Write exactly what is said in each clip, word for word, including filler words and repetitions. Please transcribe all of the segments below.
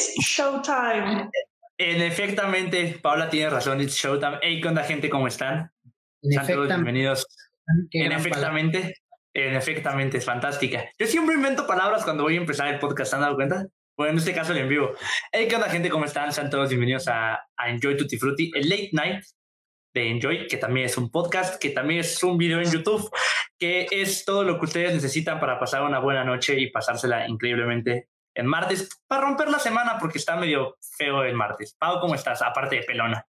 it's showtime. En efectamente, Paula tiene razón, it's showtime. Hey, ¿qué onda, gente? ¿Cómo están? Sean todos bienvenidos. En efectamente, en efectamente, es fantástica. Yo siempre invento palabras cuando voy a empezar el podcast, ¿se han dado cuenta? Bueno, en este caso el en vivo. Hey, ¿qué onda, gente? ¿Cómo están? Sean todos bienvenidos a, a Enjoy Tutti Frutti, el late night de Enjoy, que también es un podcast, que también es un video en YouTube, que es todo lo que ustedes necesitan para pasar una buena noche y pasársela increíblemente en martes, para romper la semana, porque está medio feo el martes. Pau, ¿cómo estás? Aparte de pelona.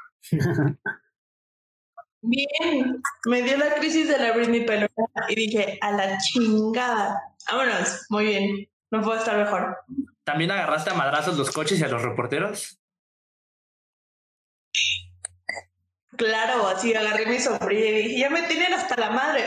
Bien, me dio la crisis de la Britney pelona y dije, a la chingada. Vámonos, muy bien, no puedo estar mejor. ¿También agarraste a madrazos los coches y a los reporteros? Claro, así agarré mi sombrilla y dije, ya me tienen hasta la madre.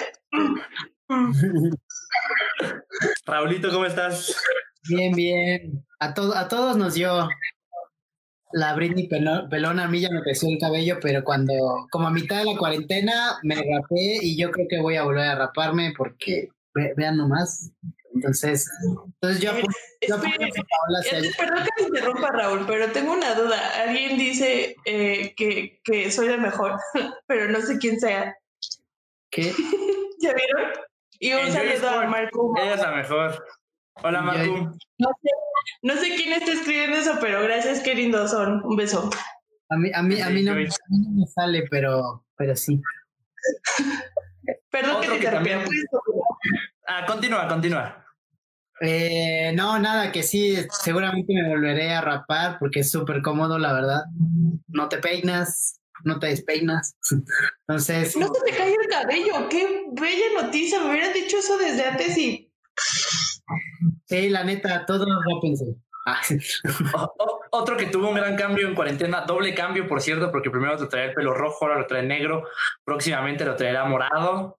Raulito, ¿cómo estás? Bien, bien. A, to- a todos nos dio la Britney pelo- pelona. A mí ya me creció el cabello, pero cuando, como a mitad de la cuarentena, me rapé y yo creo que voy a volver a raparme porque, ve- vean nomás. Entonces, entonces yo apoyo, yo apoyo Espera, a Paola hacia allá. perdón que te interrumpa, Raúl, pero tengo una duda. Alguien dice eh, que, que soy la mejor, pero no sé quién sea. ¿Qué? ¿Ya vieron? Y un Enjoy saludo a Sport. Marco. Ella es la mejor. Hola, Marco. No sé, no sé quién está escribiendo eso, pero gracias, qué lindos son. Un beso. A mí, a mí, a mí, no, a mí no me sale, pero, pero sí. Perdón Otro que te que también- interrumpa. Ah, continúa, continúa. Eh, no, nada, que sí, seguramente me volveré a rapar porque es súper cómodo, la verdad. No te peinas, no te despeinas. Entonces, No se te cae el cabello. Qué bella noticia. Me hubieran dicho eso desde antes y sí, la neta, todos rápense. Ah, O- o- otro que tuvo un gran cambio en cuarentena, doble cambio, por cierto, porque primero te traía el pelo rojo, ahora lo trae negro, próximamente lo traerá morado.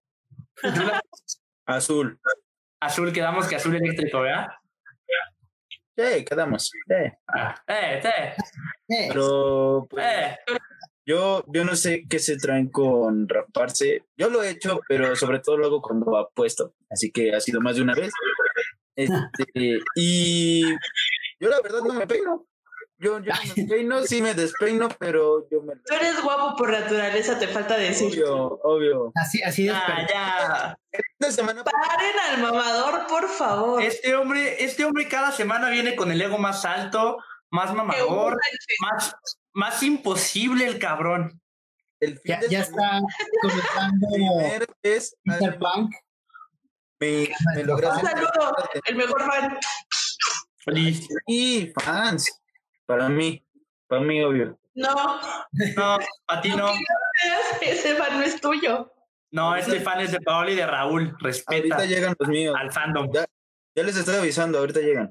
Azul. Azul, quedamos que azul eléctrico, ¿verdad? Sí, quedamos. Sí. Ah, eh, eh, eh, Pero pues, eh. yo, yo no sé qué se traen con raparse. Yo lo he hecho, pero sobre todo luego cuando apuesto. Así que ha sido más de una vez. Este, y yo la verdad no me peino. Yo, yo no me peino, sí me despeino, pero yo me... tú eres guapo por naturaleza, te falta decir. Obvio, obvio. así, así de Ah, ya. Esta semana... Paren al mamador, por favor. Este hombre, este hombre cada semana viene con el ego más alto, más mamador, más, más imposible el cabrón. El fin ya, de ya semana, está comenzando primer vez, Peter Punk. me, me lograste... Un saludo, el mejor fan. Feliz. Y fans, para mí, para mí, obvio. No, No, a ti no. aunque no veas, ese fan no es tuyo. No, este fan es de Paola y de Raúl. Respeta Ahorita llegan los míos. al fandom. Ya, ya les estoy avisando, ahorita llegan.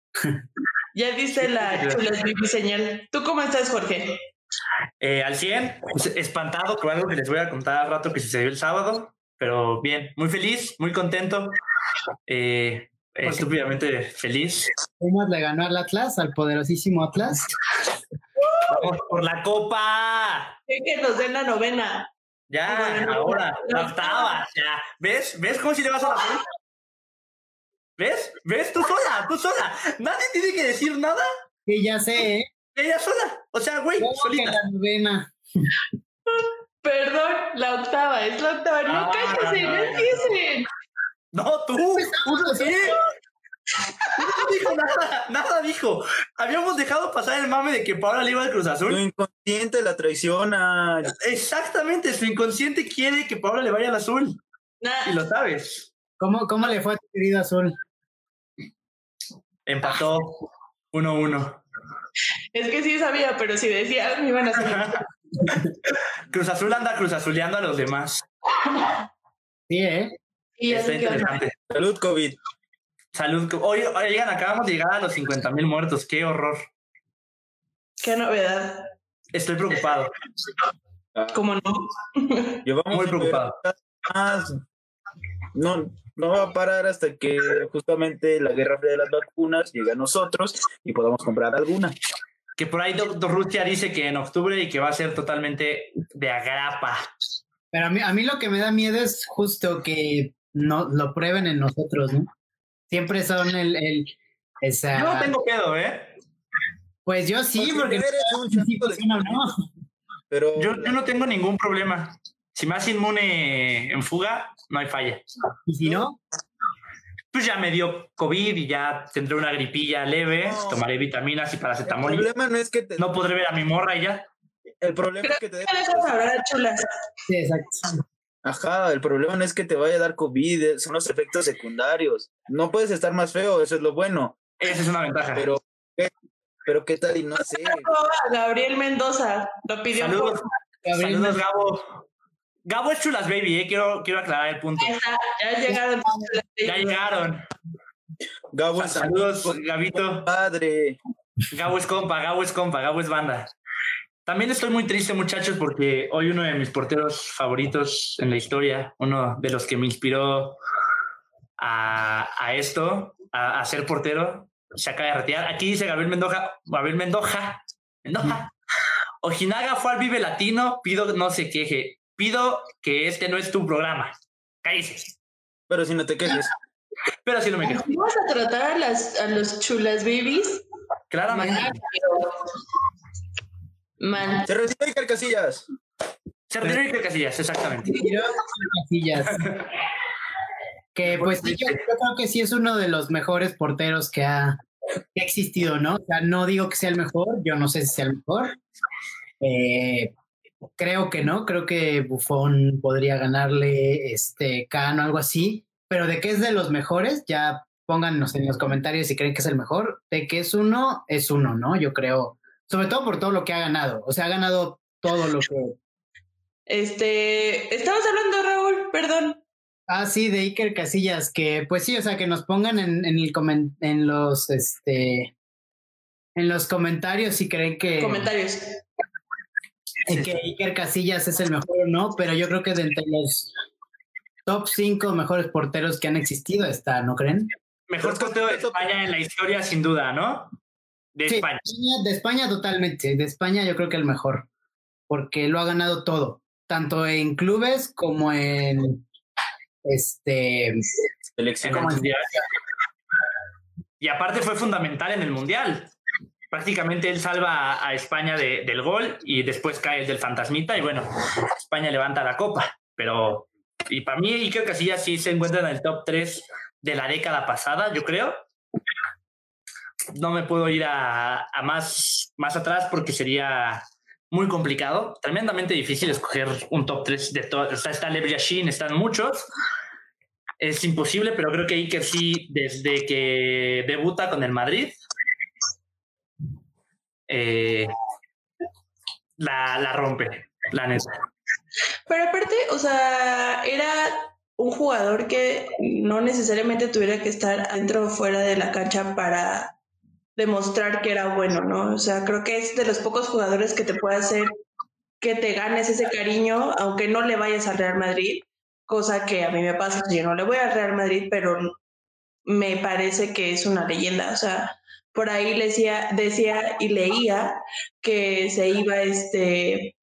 Ya diste la chula bibi señal. ¿Tú cómo estás, Jorge? Eh, al cien, pues, espantado con algo que les voy a contar al rato que sucedió el sábado, pero bien, muy feliz, muy contento, eh, estúpidamente feliz. Pumas le ganó al Atlas, al poderosísimo Atlas. ¡Vamos por la copa! Que que nos den la novena. Ya, Bueno, ahora, no. la octava, ya. ¿Ves? ¿Ves cómo si le vas a la azul? ¿Ves? ¿Ves? Tú sola, tú sola. Nadie tiene que decir nada. Sí, ya sé, ¿eh? Ella sola. O sea, güey, ¿Cómo que solita. la novena? Perdón, la octava, es la octava. No, Ah, cállese, no, no no. empiecen. No, tú. Tú sí. No dijo nada, nada dijo. Habíamos dejado pasar el mame de que Paola le iba al Cruz Lo Azul. inconsciente la traiciona. Exactamente, su inconsciente quiere que Paola le vaya al azul. Nah, Y lo sabes. ¿Cómo, cómo le fue a tu querido Azul? Empató uno uno. es que sí sabía, pero si decía, me iban a hacer. Cruz Azul anda Cruz Azuleando a los demás. Sí, ¿eh? Y ya Está sé qué onda. interesante. Salud, COVID. Salud. Oye, oigan, acabamos de llegar a los cincuenta mil muertos. Qué horror. Qué novedad. Estoy preocupado. Ah, ¿Cómo no? llevamos Muy preocupado. más. No, no va a parar hasta que justamente la guerra fría de las vacunas llegue a nosotros y podamos comprar alguna. Que por ahí Doctor Rusia dice que en octubre y que va a ser totalmente de agrapa. Pero a mí, a mí lo que me da miedo es justo que no lo prueben en nosotros, ¿no? Siempre son el... el esa... Yo no tengo pedo, ¿eh? Pues yo sí, porque, porque eres un chato de... no, no. Pero yo, yo no tengo ningún problema. Si me hace inmune en fuga, no hay falla. ¿Y si no? Pues ya me dio COVID y ya tendré una gripilla leve, no. Tomaré vitaminas y paracetamol. El problema no es que te... No podré ver a mi morra y ya. El problema Creo es que te... Que dejas hablar, chulas. Sí, exacto. Ajá, el problema no es que te vaya a dar COVID, son los efectos secundarios. No puedes estar más feo, eso es lo bueno. Esa es una ventaja. Pero, ¿qué, pero qué tal y no sé? Gabriel Mendoza lo pidió. Saludos, por... Saludos Gabo. Gabo es Chulas Baby, eh. quiero, quiero aclarar el punto. Ya, está, ya llegaron. Ya llegaron. Gabo es Saludos, amigo, Gabito. Padre. Gabo es compa, Gabo es compa, Gabo es banda. También estoy muy triste, muchachos, porque hoy uno de mis porteros favoritos en la historia, uno de los que me inspiró a, a esto, a, a ser portero, se acaba de retirar. Aquí dice Gabriel Mendoza, Gabriel Mendoza, Mendoza. Ojinaga fue al Vive Latino, pido no se queje, pido que este no es tu programa. Cállese. Pero si no te quejes. Pero si no me quejo. ¿Vamos a tratar a, las, a los Chulas Babies? Claramente. Man. Se retiró Iker Casillas. Se retiró Iker Casillas, exactamente. Se retiró Casillas. Que pues sí, yo, yo creo que sí es uno de los mejores porteros que ha, que ha existido, ¿no? O sea, no digo que sea el mejor, yo no sé si sea el mejor. Eh, creo que no, creo que Buffon podría ganarle este Kahn o algo así, pero de que es de los mejores, ya pónganos en los comentarios si creen que es el mejor. De que es uno, es uno, ¿no? Yo creo. Sobre todo por todo lo que ha ganado. O sea, ha ganado todo lo que... Este... Estamos hablando, Raúl, perdón. Ah, sí, de Iker Casillas, que pues sí, o sea, que nos pongan en, en, el coment- en los, este... En los comentarios si creen que... Comentarios. En que Iker Casillas es el mejor o no, pero yo creo que de entre los top cinco mejores porteros que han existido está, ¿no creen? Mejor portero de España en la historia, sin duda, ¿no? De sí, España. De España totalmente. De España yo creo que el mejor. Porque lo ha ganado todo. Tanto en clubes como en este selección mundial. Y aparte fue fundamental en el mundial. Prácticamente él salva a, a España de, del gol y después cae el del fantasmita y bueno, España levanta la copa. Pero, y para mí Iker Casillas sí se encuentra en el top tres de la década pasada, yo creo. No me puedo ir a, a más, más atrás porque sería muy complicado, tremendamente difícil escoger un top tres de todos. Está, está Lev Yashin, están muchos. Es imposible, pero creo que Iker sí, desde que debuta con el Madrid, eh, la, la rompe, la neta. Pero aparte, o sea, era un jugador que no necesariamente tuviera que estar adentro o fuera de la cancha para demostrar que era bueno, ¿no? O sea, creo que es de los pocos jugadores que te puede hacer que te ganes ese cariño, aunque no le vayas al Real Madrid, cosa que a mí me pasa, yo no le voy al Real Madrid, pero me parece que es una leyenda, o sea, por ahí decía, decía y leía que se iba, este,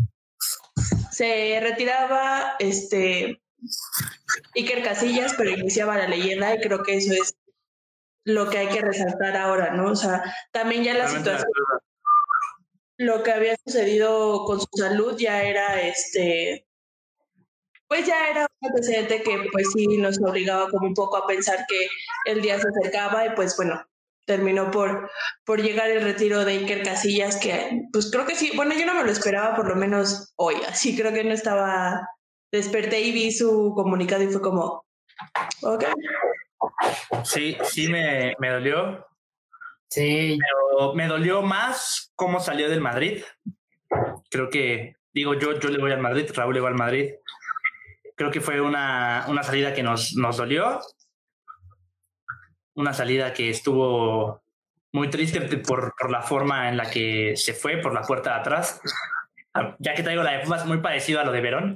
se retiraba, este, Iker Casillas, pero iniciaba la leyenda y creo que eso es lo que hay que resaltar ahora, ¿no? O sea, también ya la situación, lo que había sucedido con su salud ya era, este, pues ya era un antecedente que pues sí nos obligaba como un poco a pensar que el día se acercaba y pues bueno, terminó por, por llegar el retiro de Iker Casillas, que pues creo que sí, bueno, yo no me lo esperaba por lo menos hoy, así creo que no estaba, desperté y vi su comunicado y fue como, ok. Sí, sí me, me dolió. Sí. Pero me dolió más cómo salió del Madrid. Creo que, digo, yo, yo le voy al Madrid, Raúl le va al Madrid. Creo que fue una, una salida que nos, nos dolió. Una salida que estuvo muy triste por, por la forma en la que se fue, por la puerta de atrás. Ya que traigo la de Pumas, muy parecido a lo de Verón.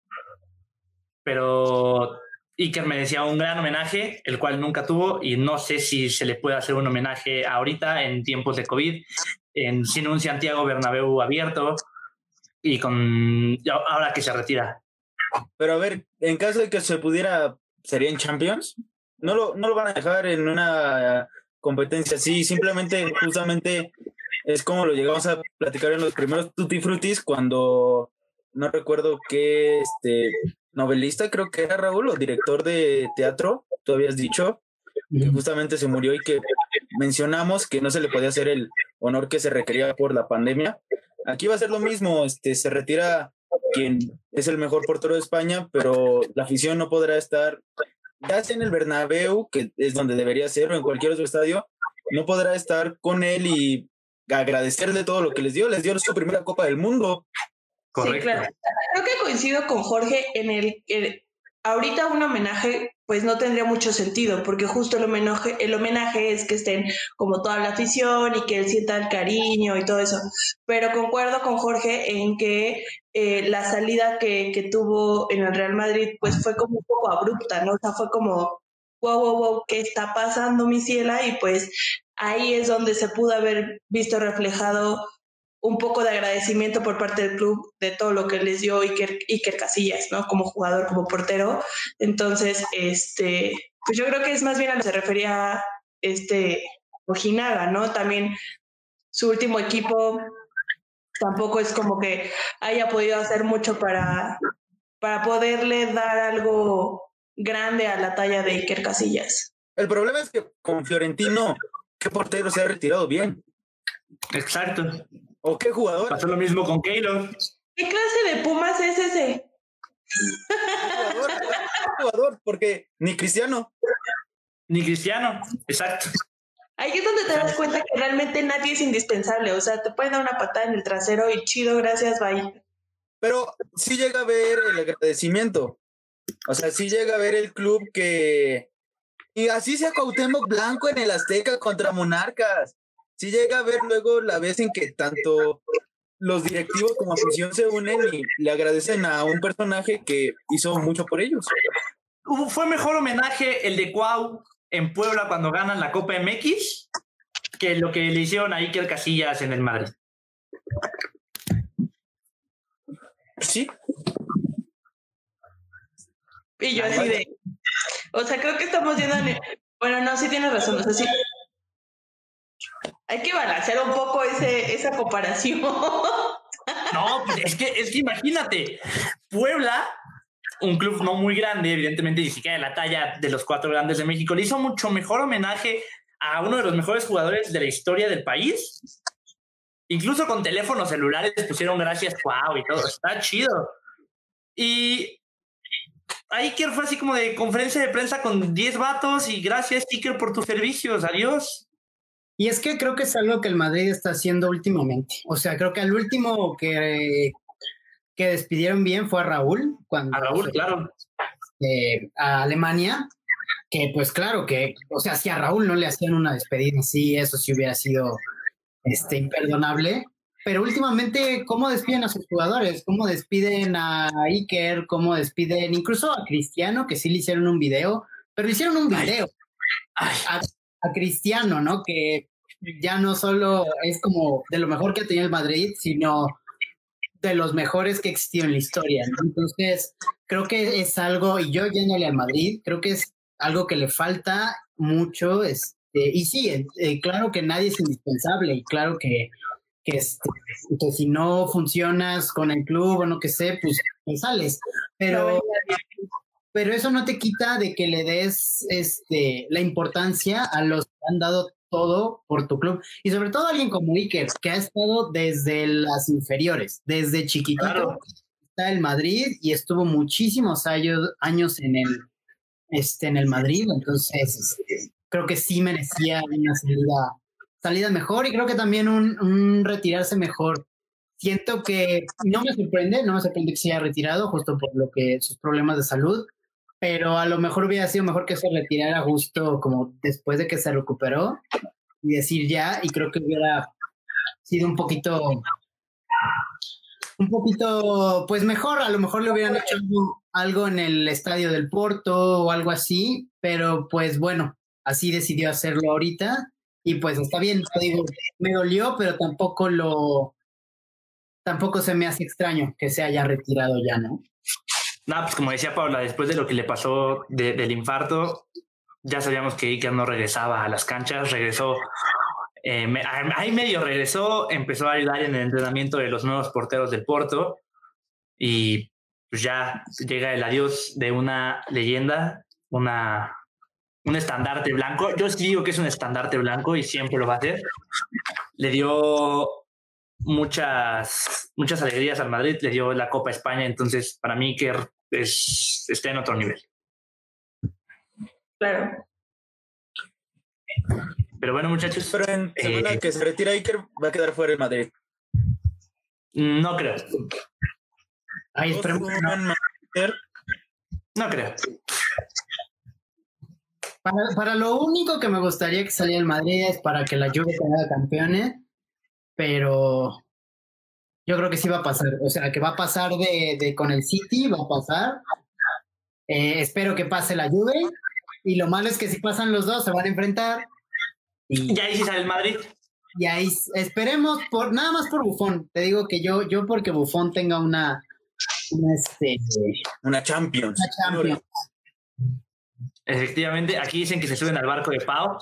Pero Iker merecía un gran homenaje, el cual nunca tuvo, y no sé si se le puede hacer un homenaje ahorita en tiempos de COVID, en, sin un Santiago Bernabéu abierto y con ahora que se retira. Pero a ver, en caso de que se pudiera, ¿sería en Champions? ¿No lo, no lo van a dejar en una competencia. Sí, simplemente, justamente es como lo llegamos a platicar en los primeros Tutti Frutis cuando no recuerdo qué este novelista, creo que era Raúl, o director de teatro, tú habías dicho que justamente se murió y que mencionamos que no se le podía hacer el honor que se requería por la pandemia. Aquí va a ser lo mismo, este se retira quien es el mejor portero de España, pero la afición no podrá estar, ya sea en el Bernabéu, que es donde debería ser, o en cualquier otro estadio, no podrá estar con él y agradecerle todo lo que les dio. Les dio su primera Copa del Mundo. Correcto. Sí, claro. Creo que coincido con Jorge en el que ahorita un homenaje pues no tendría mucho sentido, porque justo el homenaje, el homenaje es que estén como toda la afición y que él sienta el cariño y todo eso. Pero concuerdo con Jorge en que eh, la salida que, que tuvo en el Real Madrid pues fue como un poco abrupta, ¿no? O sea, fue como, wow, wow, wow, ¿qué está pasando, mi ciela? Y pues ahí es donde se pudo haber visto reflejado un poco de agradecimiento por parte del club de todo lo que les dio Iker, Iker Casillas, ¿no? Como jugador, como portero. Entonces, este, pues yo creo que es más bien a lo que se refería este Ojinaga, ¿no? También su último equipo tampoco es como que haya podido hacer mucho para, para poderle dar algo grande a la talla de Iker Casillas. El problema es que con Fiorentino, ¿qué portero se ha retirado bien? Exacto. ¿O qué jugador? Pasó lo mismo con Keylor. ¿Qué clase de Pumas es ese? ¿Qué jugador? ¿Qué jugador? Porque ni Cristiano. Ni Cristiano, exacto. Ahí es donde te das cuenta que realmente nadie es indispensable. O sea, te pueden dar una patada en el trasero y chido, gracias, bye. Pero sí llega a ver el agradecimiento. O sea, sí llega a ver el club que... Y así sea Cuauhtémoc Blanco en el Azteca contra Monarcas. Sí llega a ver luego la vez en que tanto los directivos como afición se unen y le agradecen a un personaje que hizo mucho por ellos. Fue mejor homenaje el de Cuau en Puebla cuando ganan la Copa M X que lo que le hicieron a Iker Casillas en el Madrid. Sí. Y yo así de... O sea, creo que estamos yendo... Bueno, no, sí tienes razón. O sea, sí... Hay que balancear un poco ese, esa comparación. No, pues es que, es que imagínate, Puebla, un club no muy grande, evidentemente ni siquiera de la talla de los cuatro grandes de México, le hizo mucho mejor homenaje a uno de los mejores jugadores de la historia del país. Incluso con teléfonos celulares pusieron gracias, wow, y todo, está chido. Y Iker fue así como de conferencia de prensa con diez vatos y gracias, Iker, por tus servicios, adiós. Y es que creo que es algo que el Madrid está haciendo últimamente. O sea, creo que al último que, que despidieron bien fue a Raúl. Cuando a Raúl, fue, claro. Eh, a Alemania, que pues claro que, o sea, si a Raúl no le hacían una despedida así, eso sí hubiera sido este, imperdonable. Pero últimamente, ¿cómo despiden a sus jugadores? ¿Cómo despiden a Iker? ¿Cómo despiden incluso a Cristiano, que sí le hicieron un video? Pero le hicieron un video. Ay. Ay. A, a Cristiano, ¿no? Que ya no solo es como de lo mejor que ha tenido el Madrid, sino de los mejores que existió en la historia, ¿no? Entonces, creo que es algo, y yo yéndole al Madrid, creo que es algo que le falta mucho, este, y sí, eh, claro que nadie es indispensable, y claro que, que, este, que si no funcionas con el club o no que sé, pues, pues sales, pero... Pero eso no te quita de que le des este, la importancia a los que han dado todo por tu club. Y sobre todo a alguien como Iker, que ha estado desde las inferiores, desde chiquitito. Claro. Está el Madrid y estuvo muchísimos años, años en, el, este, en el Madrid. Entonces, este, creo que sí merecía una salida, salida mejor y creo que también un, un retirarse mejor. Siento que no me sorprende, no me sorprende que se haya retirado justo por lo que sus problemas de salud. Pero a lo mejor hubiera sido mejor que se retirara justo como después de que se recuperó y decir ya, y creo que hubiera sido un poquito, un poquito, pues mejor, a lo mejor le hubieran hecho algo, algo en el estadio del Porto o algo así, pero pues bueno, así decidió hacerlo ahorita y pues está bien, te digo, me dolió, pero tampoco lo, tampoco se me hace extraño que se haya retirado ya, ¿no? No, pues como decía Paula, después de lo que le pasó de, del infarto, ya sabíamos que Iker no regresaba a las canchas, regresó, eh, me, ahí medio regresó, empezó a ayudar en el entrenamiento de los nuevos porteros del Porto y pues ya llega el adiós de una leyenda, una, un estandarte blanco. Yo sí digo que es un estandarte blanco y siempre lo va a hacer. Le dio muchas, muchas alegrías al Madrid, le dio la Copa España, entonces para mí Iker es, está en otro nivel. Claro. Pero bueno, muchachos. Pero en semana eh, que se retira Iker, va a quedar fuera el Madrid. No creo. Ay, esperemos que no. No creo. Para, para lo único que me gustaría que saliera el Madrid es para que la Juve quede campeones, pero yo creo que sí va a pasar. O sea, que va a pasar de, de con el City, va a pasar. Eh, espero que pase la Juve. Y lo malo es que si pasan los dos, se van a enfrentar. Y, y ahí sí sale el Madrid. Y ahí esperemos, por nada más por Buffon. Te digo que yo, yo porque Buffon tenga una... Una, este, una Champions. Una Champions. Efectivamente, aquí dicen que se suben al barco de Pau.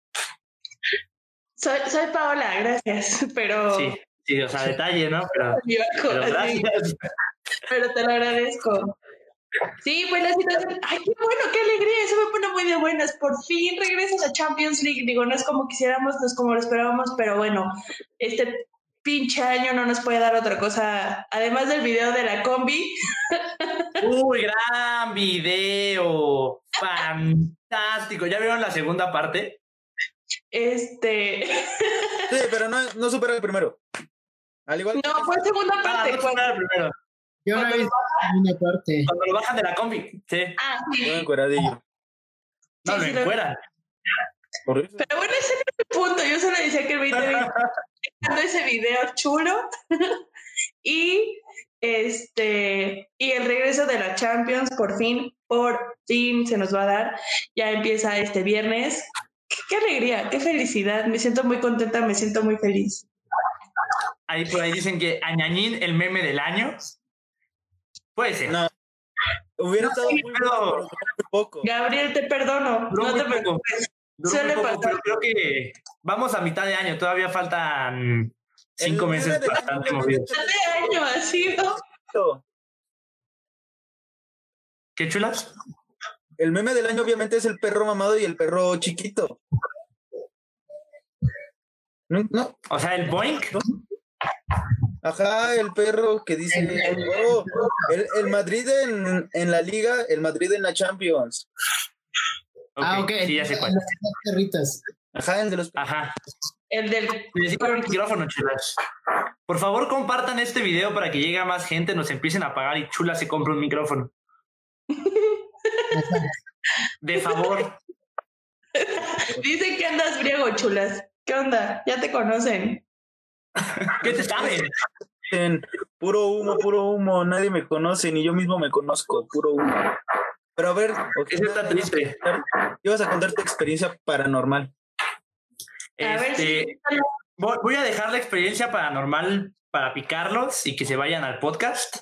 Soy, soy Paola, gracias, pero... Sí, sí, o sea, detalle, ¿no? Pero, pero gracias. Pero te lo agradezco. Sí, pues la situación... ¡Ay, qué bueno, qué alegría! Eso me pone muy de buenas. Por fin regresas a Champions League. Digo, no es como quisiéramos, no es como lo esperábamos, pero bueno, este... pinche año no nos puede dar otra cosa, además del video de la combi. Uy, gran video, fantástico. ¿Ya vieron la segunda parte? Este... Sí, pero no, no supera el primero. Al igual no, fue segunda parte. Ah, no supera el primero. Yo no he visto la segunda parte. Cuando lo bajan de la combi, sí. Ah, sí. No, encueradillo. No, sí, lo sí, encueran. Pero bueno, ese es el punto. Yo solo decía que el veinte veinte dejando ese video chulo y este y el regreso de la Champions por fin, por fin se nos va a dar. Ya empieza este viernes. Qué, qué alegría, qué felicidad. Me siento muy contenta, me siento muy feliz. Ahí por ahí dicen que Añañín, el meme del año. Puede ser. No. Hubiera estado sí, muy, pero... muy poco. Gabriel, te perdono. Duró no te preocupes. Suele poco, pero creo que vamos a mitad de año, todavía faltan cinco el meses bastante movidos. Mitad de año ha sido. ¿Qué chulas? El meme del año obviamente es el perro mamado y el perro chiquito. ¿No? ¿No? O sea, el Boink. ¿No? Ajá, el perro que dice oh, el, el Madrid en, en la Liga, el Madrid en la Champions. Okay, ah, ok. Sí, ya sé cuál. Perritos. Ajá, el de los... Ajá. El del... Necesito un micrófono, chulas. Por favor, compartan este video para que llegue a más gente, nos empiecen a pagar y Chula se compre un micrófono. De favor. Dicen que andas briego, chulas. ¿Qué onda? Ya te conocen. ¿Qué te saben? Puro humo, puro humo. Nadie me conoce, ni yo mismo me conozco. Puro humo. Pero a ver, okay, eso está triste. Ibas a contar tu experiencia paranormal. Este, a ver si... Voy a dejar la experiencia paranormal para picarlos y que se vayan al podcast.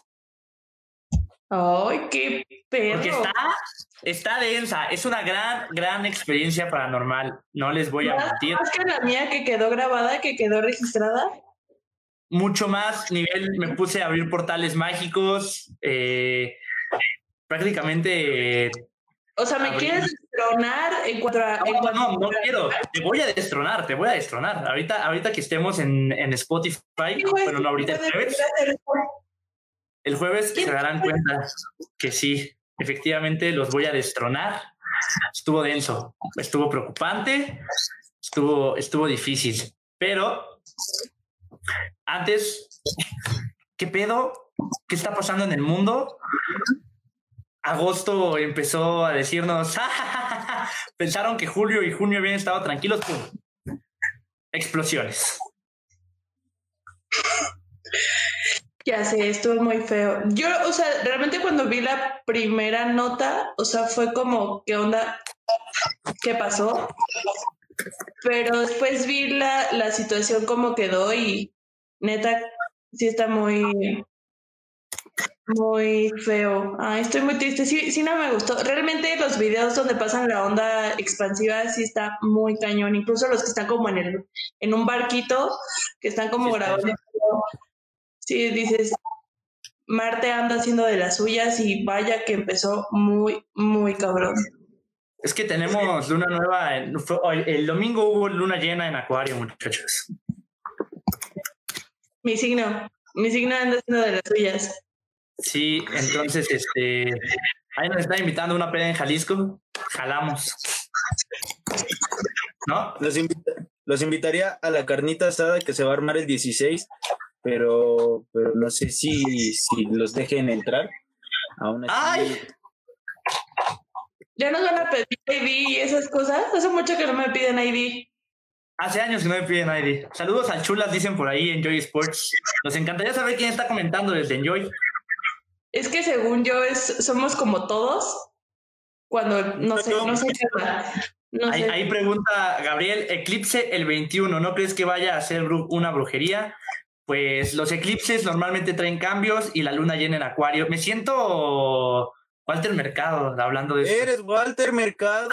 ¡Ay, qué perro! Porque está, está densa. Es una gran, gran experiencia paranormal. No les voy a mentir. ¿Más que la mía que quedó grabada, que quedó registrada? Mucho más nivel. Me puse a abrir portales mágicos. Eh... Prácticamente. O sea, ¿me abrir. quieres destronar en cuanto a.? No, en cuanto no, no, no quiero. Te voy a destronar, te voy a destronar. Ahorita, ahorita que estemos en, en Spotify, sí, bueno, no ahorita el jueves. El jueves se darán cuenta que sí, efectivamente los voy a destronar. Estuvo denso, estuvo preocupante, estuvo, estuvo difícil. Pero antes, ¿qué pedo? ¿Qué está pasando en el mundo? Agosto empezó a decirnos, ¡ja, ja, ja, ja! Pensaron que julio y junio habían estado tranquilos, ¡pum! Explosiones. Ya sé, estuvo muy feo. Yo, o sea, realmente cuando vi la primera nota, o sea, fue como, ¿qué onda? ¿Qué pasó? Pero después vi la, la situación como quedó y neta, sí está muy... muy feo. Ay, estoy muy triste. Sí, sí no me gustó. Realmente los videos donde pasan la onda expansiva sí está muy cañón. Incluso los que están como en el, en un barquito, que están como sí, grabando. Sí, dices, Marte anda haciendo de las suyas y vaya que empezó muy, muy cabrón. Es que tenemos luna nueva. El, el domingo hubo luna llena en Acuario, muchachos. Mi signo. Mi signo anda haciendo de las suyas. Sí, entonces, este, ahí nos está invitando una peda en Jalisco, jalamos, ¿no? Los, invita, los invitaría a la carnita asada que se va a armar el dieciséis, pero, pero no sé si, si los dejen entrar. Aún así. ¡Ay! ¿Ya nos van a pedir I D y esas cosas? Hace mucho que no me piden I D. Hace años que no me piden I D. Saludos al Chulas, dicen por ahí, Enjoy Sports. Nos encantaría saber quién está comentando desde Enjoy. Es que según yo es, somos como todos, cuando no sé, no sé qué no ahí, sé. ahí pregunta Gabriel, eclipse el veintiuno, ¿no crees que vaya a ser una brujería? Pues los eclipses normalmente traen cambios y la luna llena en Acuario. Me siento Walter Mercado hablando de eso. Eres Walter Mercado.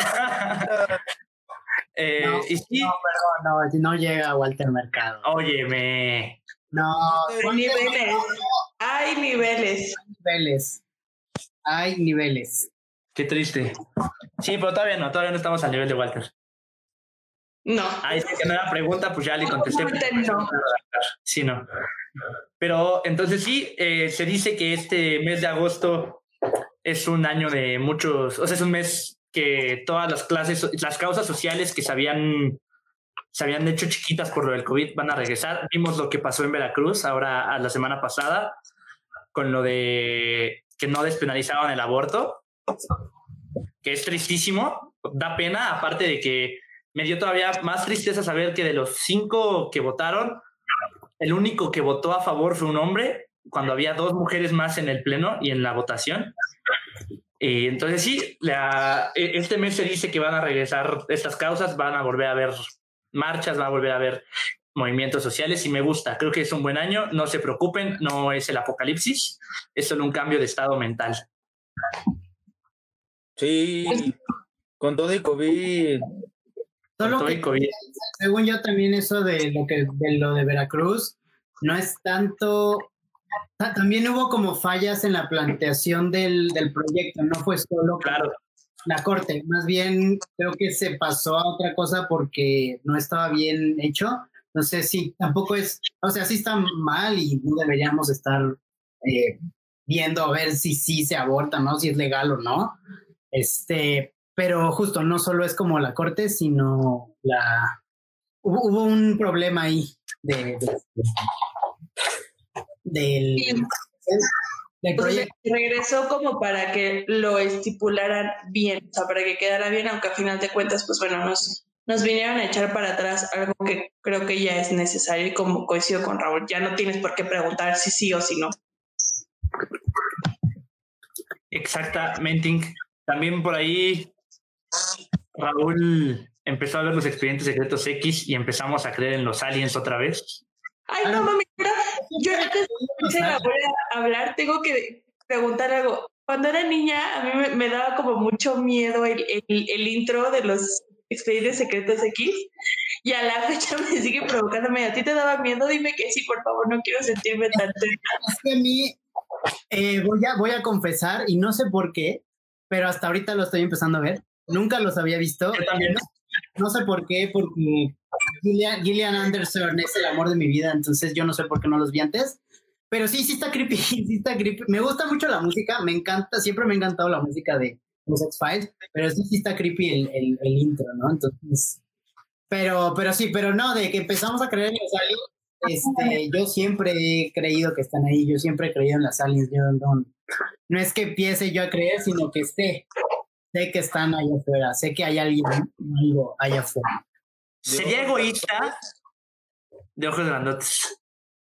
eh, no, y sí, no, perdón, no, no llega Walter Mercado. Óyeme. No, hay niveles. Hay niveles. Hay niveles. Hay niveles. Qué triste. Sí, pero todavía no, todavía no estamos al nivel de Walter. No. Ahí sí que no era pregunta, pues ya le contesté. No. Sí, no. Pero entonces sí, eh, se dice que este mes de agosto es un año de muchos, o sea, es un mes que todas las clases, las causas sociales que se habían, se habían hecho chiquitas por lo del COVID van a regresar. Vimos lo que pasó en Veracruz ahora a la semana pasada con lo de que no despenalizaban el aborto, que es tristísimo, da pena, aparte de que me dio todavía más tristeza saber que de los cinco que votaron, el único que votó a favor fue un hombre, cuando había dos mujeres más en el pleno y en la votación. Y entonces sí, la, este mes se dice que van a regresar estas causas, van a volver a haber marchas, van a volver a haber movimientos sociales y me gusta, creo que es un buen año, no se preocupen, no es el apocalipsis, es solo un cambio de estado mental. Sí, con todo el COVID. Solo con todo el COVID. Según yo también eso de lo que de lo de Veracruz no es tanto. También hubo como fallas en la planteación del, del proyecto, no fue solo claro. la corte, más bien creo que se pasó a otra cosa porque no estaba bien hecho. Entonces sí, tampoco es, o sea, sí está mal y no deberíamos estar eh, viendo a ver si sí se aborta, ¿no? Si es legal o no. Este, pero justo no solo es como la corte, sino la hubo, hubo un problema ahí de, de, de del, sí. del proyecto. Entonces, regresó como para que lo estipularan bien, o sea, para que quedara bien, aunque a final de cuentas, pues bueno, nos, nos vinieron a echar para atrás algo que creo que ya es necesario y como coincido con Raúl, ya no tienes por qué preguntar si sí o si no. Exactamente. También por ahí Raúl empezó a ver los Expedientes Secretos X y empezamos a creer en los aliens otra vez. Ay, no, mami, yo antes de hablar tengo que preguntar algo. Cuando era niña, a mí me, me daba como mucho miedo el, el, el intro de los Expedientes Secretos X y a la fecha me sigue provocándome. ¿A ti te daba miedo? Dime que sí, por favor, no quiero sentirme tan tensa. Es que a mí, eh, voy, a, voy a confesar, y no sé por qué, pero hasta ahorita lo estoy empezando a ver. Nunca los había visto. Yo también. No, no sé por qué, porque Gillian, Gillian Anderson es el amor de mi vida, entonces yo no sé por qué no los vi antes. Pero sí, sí está creepy, sí está creepy. Me gusta mucho la música, me encanta, siempre me ha encantado la música de los X-Files, pero sí, sí está creepy el, el, el intro, ¿no? Entonces, pero, pero sí, pero no, de que empezamos a creer en los aliens, este, yo siempre he creído que están ahí, yo siempre he creído en las aliens, yo no, no es que empiece yo a creer, sino que esté, sé que están allá afuera, sé que hay alguien, algo allá afuera. ¿Sería egoísta? De ojos grandotes.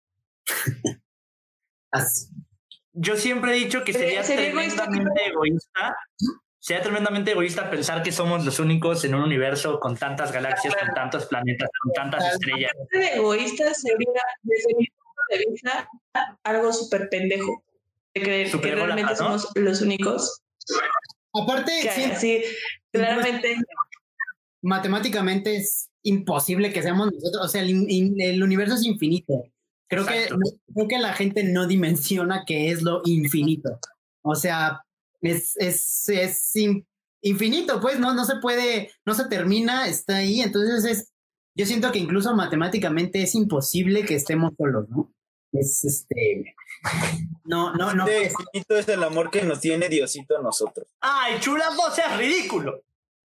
Así. Yo siempre he dicho que sería, sería tremendamente egoísta, egoísta, sería tremendamente egoísta pensar que somos los únicos en un universo con tantas galaxias, con tantos planetas, con tantas estrellas. Egoísta sería, desde mi punto de vista, algo súper pendejo. creer que realmente somos los únicos. Aparte, que sí, sí, claramente. Matemáticamente es imposible que seamos nosotros. O sea, el, el universo es infinito. Creo que, creo que la gente no dimensiona qué es lo infinito. O sea, es, es, es infinito, pues, ¿no? No se puede, no se termina, está ahí. Entonces es, yo siento que incluso matemáticamente es imposible que estemos solos, ¿no? Es este. No, no, no. Este infinito es el amor que nos tiene Diosito a nosotros. ¡Ay, chulas, no seas ridículo!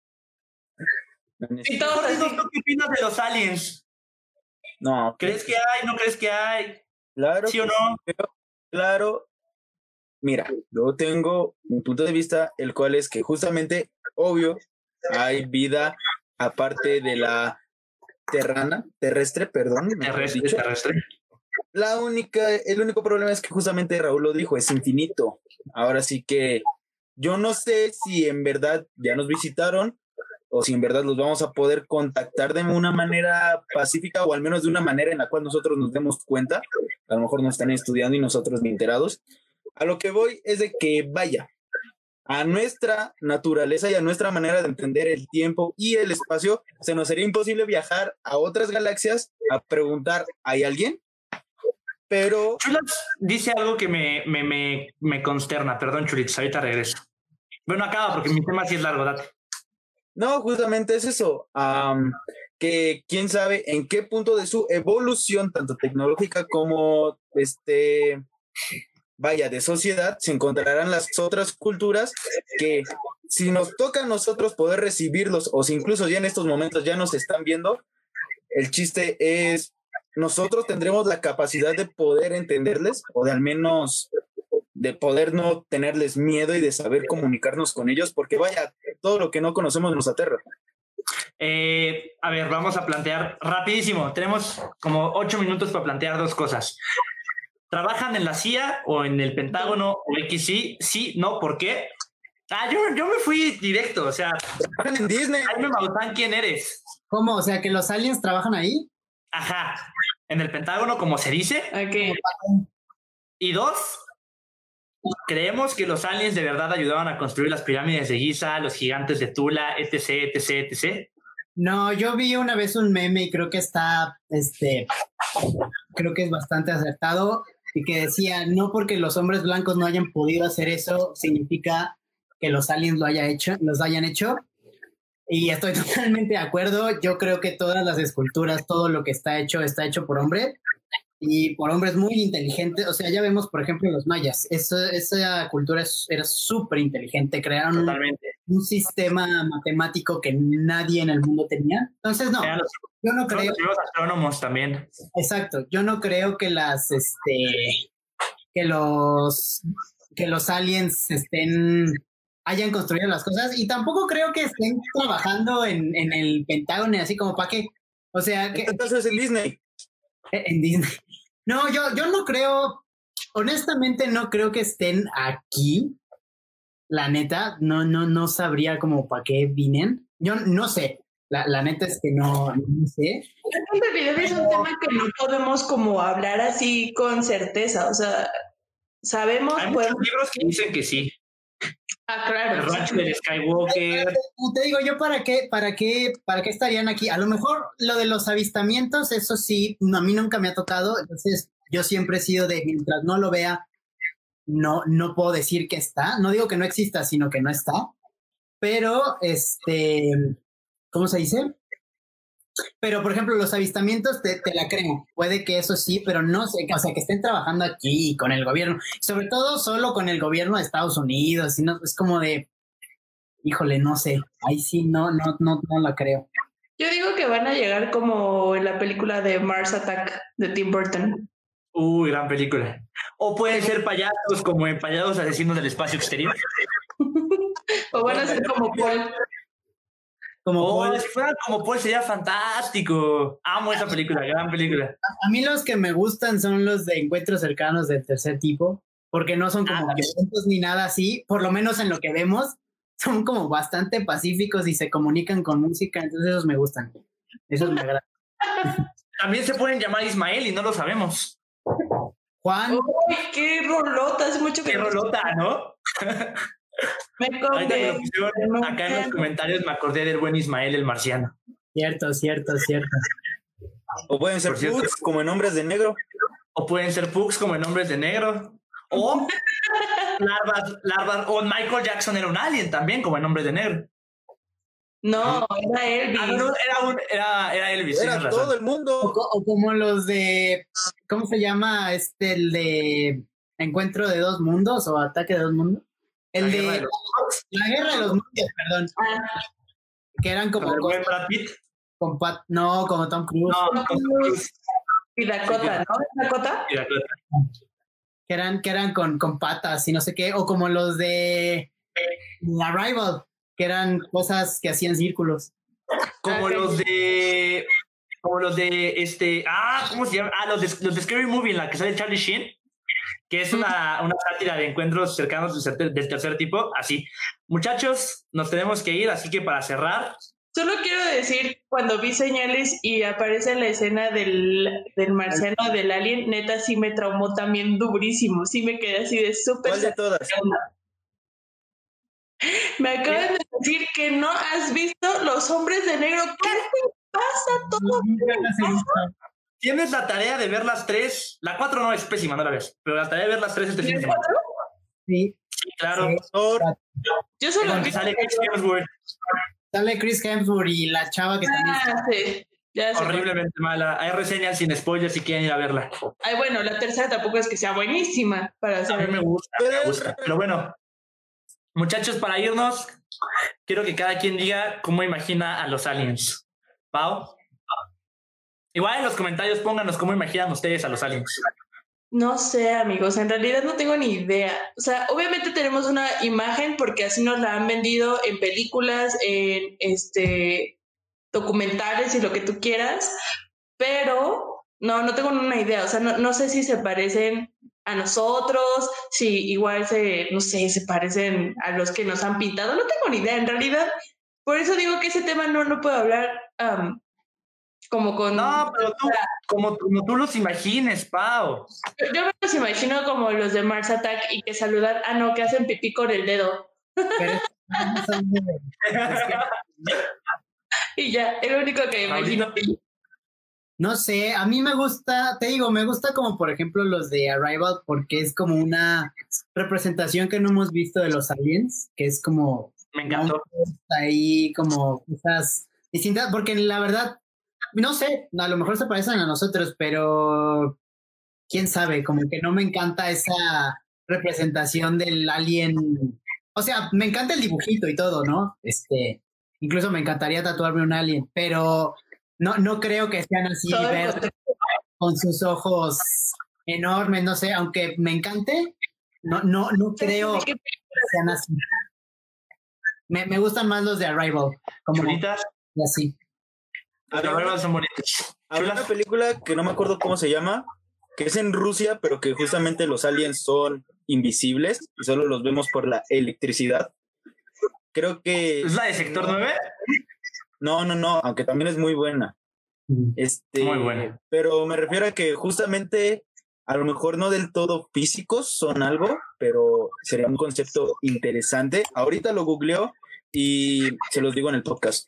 ¿Y todos así? ¿Qué opinas de los aliens? No. ¿Crees que hay? ¿No crees que hay? Claro. ¿Sí o no? Claro. Mira, yo tengo un punto de vista, el cual es que justamente, obvio, hay vida aparte de la terrana, terrestre, perdón. Terrestre, terrestre. La única, el único problema es que justamente Raúl lo dijo, es infinito. Ahora sí que yo no sé si en verdad ya nos visitaron o si en verdad los vamos a poder contactar de una manera pacífica o al menos de una manera en la cual nosotros nos demos cuenta. A lo mejor nos están estudiando y nosotros ni enterados. A lo que voy es de que vaya, a nuestra naturaleza y a nuestra manera de entender el tiempo y el espacio, se nos sería imposible viajar a otras galaxias a preguntar, ¿hay alguien? Pero... Chulitz dice algo que me, me, me, me consterna. Perdón, Chulitz, ahorita regreso. Bueno, acaba porque mi tema sí es largo, date. No, justamente es eso. Um, que quién sabe en qué punto de su evolución, tanto tecnológica como este, vaya, de sociedad, se encontrarán las otras culturas que si nos toca a nosotros poder recibirlos, o si incluso ya en estos momentos ya nos están viendo, el chiste es, nosotros tendremos la capacidad de poder entenderles, o de al menos de poder no tenerles miedo y de saber comunicarnos con ellos, porque vaya, todo lo que no conocemos nos aterra. Eh, a ver, vamos a plantear rapidísimo. Tenemos como ocho minutos para plantear dos cosas. ¿Trabajan en la C I A o en el Pentágono o X I? Sí, no, ¿por qué? Ah, yo, yo me fui directo, o sea... ¿Trabajan en Disney? Jaime Maussan, ¿quién eres? ¿Cómo? O sea, ¿que los aliens trabajan ahí? Ajá, en el Pentágono, como se dice. Okay. Y dos... ¿Creemos que los aliens de verdad ayudaban a construir las pirámides de Giza, los gigantes de Tula, etc, etc, etc? No, yo vi una vez un meme y creo que está, este, creo que es bastante acertado y que decía, no porque los hombres blancos no hayan podido hacer eso, significa que los aliens lo haya hecho, los hayan hecho. Y estoy totalmente de acuerdo. Yo creo que todas las esculturas, todo lo que está hecho, está hecho por hombres. Y por hombres muy inteligentes. O sea, ya vemos, por ejemplo, los mayas. Esa, esa cultura es, era súper inteligente. Crearon un, un sistema matemático que nadie en el mundo tenía. Entonces, no, los, yo no creo... Los astrónomos también. Exacto. Yo no creo que las, este, que los, que los aliens estén, hayan construido las cosas. Y tampoco creo que estén trabajando en, en el Pentágono, así como para qué. O sea, que... Entonces en Disney. En Disney. No, yo, yo no creo, honestamente no creo que estén aquí. La neta, no, no, no sabría como para qué vienen. Yo no sé. La, la neta es que no, no sé. En realidad es un tema que no podemos como hablar así con certeza. O sea, sabemos... Hay muchos libros que dicen que sí. Ah, claro. El rancho del Skywalker. Te digo, yo para qué, para qué, para qué estarían aquí. A lo mejor lo de los avistamientos, eso sí, no, a mí nunca me ha tocado. Entonces, yo siempre he sido de mientras no lo vea, no, no puedo decir que está. No digo que no exista, sino que no está. Pero, este, ¿cómo se dice? Pero, por ejemplo, los avistamientos te, te la creo. Puede que eso sí, pero no sé, o sea, que estén trabajando aquí con el gobierno. Sobre todo solo con el gobierno de Estados Unidos. Y no, es como de, híjole, no sé. Ahí sí, no, no, no, no la creo. Yo digo que van a llegar como en la película de Mars Attack de Tim Burton. Uy, gran película. O pueden ser payasos como en Payasos Asesinos del Espacio Exterior. O van a ser como Paul. Como oh, Paul. Si fuera como Paul sería fantástico. Amo esa película, gran película. A, a mí los que me gustan son los de encuentros cercanos del tercer tipo, porque no son como ah, violentos ni nada así, por lo menos en lo que vemos, son como bastante pacíficos y se comunican con música, entonces esos me gustan. Esos me agradan. También se pueden llamar Ismael y no lo sabemos. Juan. ¡Uy, qué rolota! Hace mucho que ¡Qué rolota, ¿no? Me acordé. Acá en los comentarios me acordé del buen Ismael el marciano. Cierto, cierto, cierto. O pueden ser pugs como en Hombres de Negro. O pueden ser pugs como en Hombres de Negro. O larvas, larvas. O Michael Jackson era un alien también, como en Hombres de Negro. No, era Elvis. Ah, no, era, un, era, era Elvis. Era todo razón. El mundo. O, o como los de, ¿cómo se llama? Este, el de Encuentro de Dos Mundos o Ataque de Dos Mundos. El la de, de La Guerra de los Mundos, perdón. Ah. Que eran como con el Brad Pitt. Con Pat, no, como Tom Cruise. No, Tom Cruise. Y Dakota, ¿no? Dakota. Y Dakota. Que eran, que eran con, con patas y no sé qué. O como los de Arrival, que eran cosas que hacían círculos. Como okay. los de... Como los de este... Ah, ¿cómo se llama? Ah, los de, los de Scary Movie, en la que sale Charlie Sheen. Que es una, una sátira de encuentros cercanos del, del tercer tipo. Así. Muchachos, nos tenemos que ir, así que para cerrar... Solo quiero decir, cuando vi señales y aparece la escena del, del marciano, del alien, neta sí me traumó también durísimo. Sí me quedé así de súper... ¿Cuál de todas? Me acaban de decir que no has visto Los Hombres de Negro. ¿Qué te pasa todo? Tienes la tarea de ver las tres. La cuatro no es pésima, no la ves. Pero la tarea de ver las tres este fin de semana. Sí. Sí, claro. Sí. Yo solo vi sale Chris Hemsworth. Sale Chris Hemsworth y la chava que ah, también sí. Ya horriblemente mala. Hay reseñas sin spoilers si quieren ir a verla. Ay, bueno, la tercera tampoco es que sea buenísima para hacer. A mí me gusta, me gusta. Pero bueno, muchachos, para irnos, quiero que cada quien diga cómo imagina a los aliens. ¿Pau? Igual en los comentarios pónganos cómo imaginan ustedes a los aliens. No sé, amigos, en realidad no tengo ni idea. O sea, obviamente tenemos una imagen porque así nos la han vendido en películas, en este documentales y lo que tú quieras, pero no, no tengo una idea. O sea, no, no sé si se parecen a nosotros, si igual se, no sé, se parecen a los que nos han pintado. No tengo ni idea, en realidad. Por eso digo que ese tema no, no puedo hablar um, como con... No, pero tú, como, como tú los imagines, Pau. Yo, yo me los imagino como los de Mars Attack y que saludan, ah, no, que hacen pipí con el dedo. Pero, y ya, es lo único que me imagino. No sé, a mí me gusta, te digo, me gusta como por ejemplo los de Arrival porque es como una representación que no hemos visto de los aliens, que es como... Me encantó. Ahí como quizás distintas, porque la verdad, no sé, a lo mejor se parecen a nosotros, pero quién sabe, como que no me encanta esa representación del alien. O sea, me encanta el dibujito y todo, ¿no? Este, incluso me encantaría tatuarme un alien, pero no, no creo que sean así verdes, con sus ojos enormes, no sé, aunque me encante, no, no, no creo que sean así. Me, me gustan más los de Arrival. Como Chulitas. Así. Los de Arrival son bonitos. Hay una película que no me acuerdo cómo se llama, que es en Rusia, pero que justamente los aliens son invisibles y solo los vemos por la electricidad. Creo que... ¿Es la de Sector nueve? No, no, no, aunque también es muy buena. Este, muy buena. Pero me refiero a que justamente... A lo mejor no del todo físicos son algo, pero sería un concepto interesante. Ahorita lo googleo y se los digo en el podcast.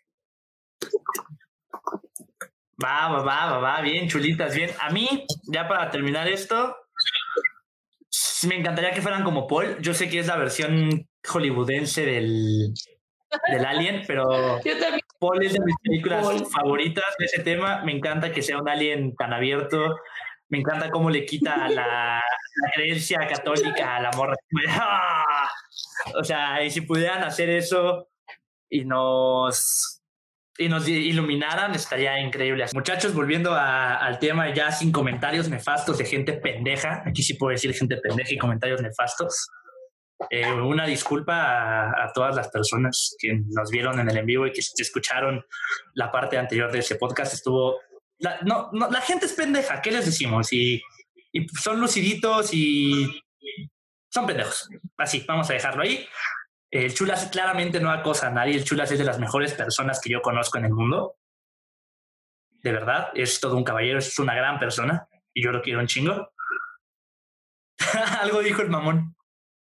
Va, va, va, va, va, bien, chulitas, bien. A mí, ya para terminar esto, me encantaría que fueran como Paul. Yo sé que es la versión hollywoodense del, del Alien, pero Paul es de mis películas Paul. favoritas de ese tema. Me encanta que sea un alien tan abierto. Me encanta cómo le quita la, la creencia católica a la morra. ¡Ah! O sea, y si pudieran hacer eso y nos, y nos iluminaran, estaría increíble. Muchachos, volviendo a, al tema ya sin comentarios nefastos de gente pendeja. Aquí sí puedo decir gente pendeja y comentarios nefastos. Eh, una disculpa a, a todas las personas que nos vieron en el en vivo y que escucharon la parte anterior de ese podcast. Estuvo... La, no, no, la gente es pendeja, ¿qué les decimos? Y, y son luciditos y son pendejos. Así, vamos a dejarlo ahí. El Chulas claramente no acosa a nadie. El Chulas es de las mejores personas que yo conozco en el mundo. De verdad, es todo un caballero, es una gran persona y yo lo quiero un chingo. Algo dijo el mamón.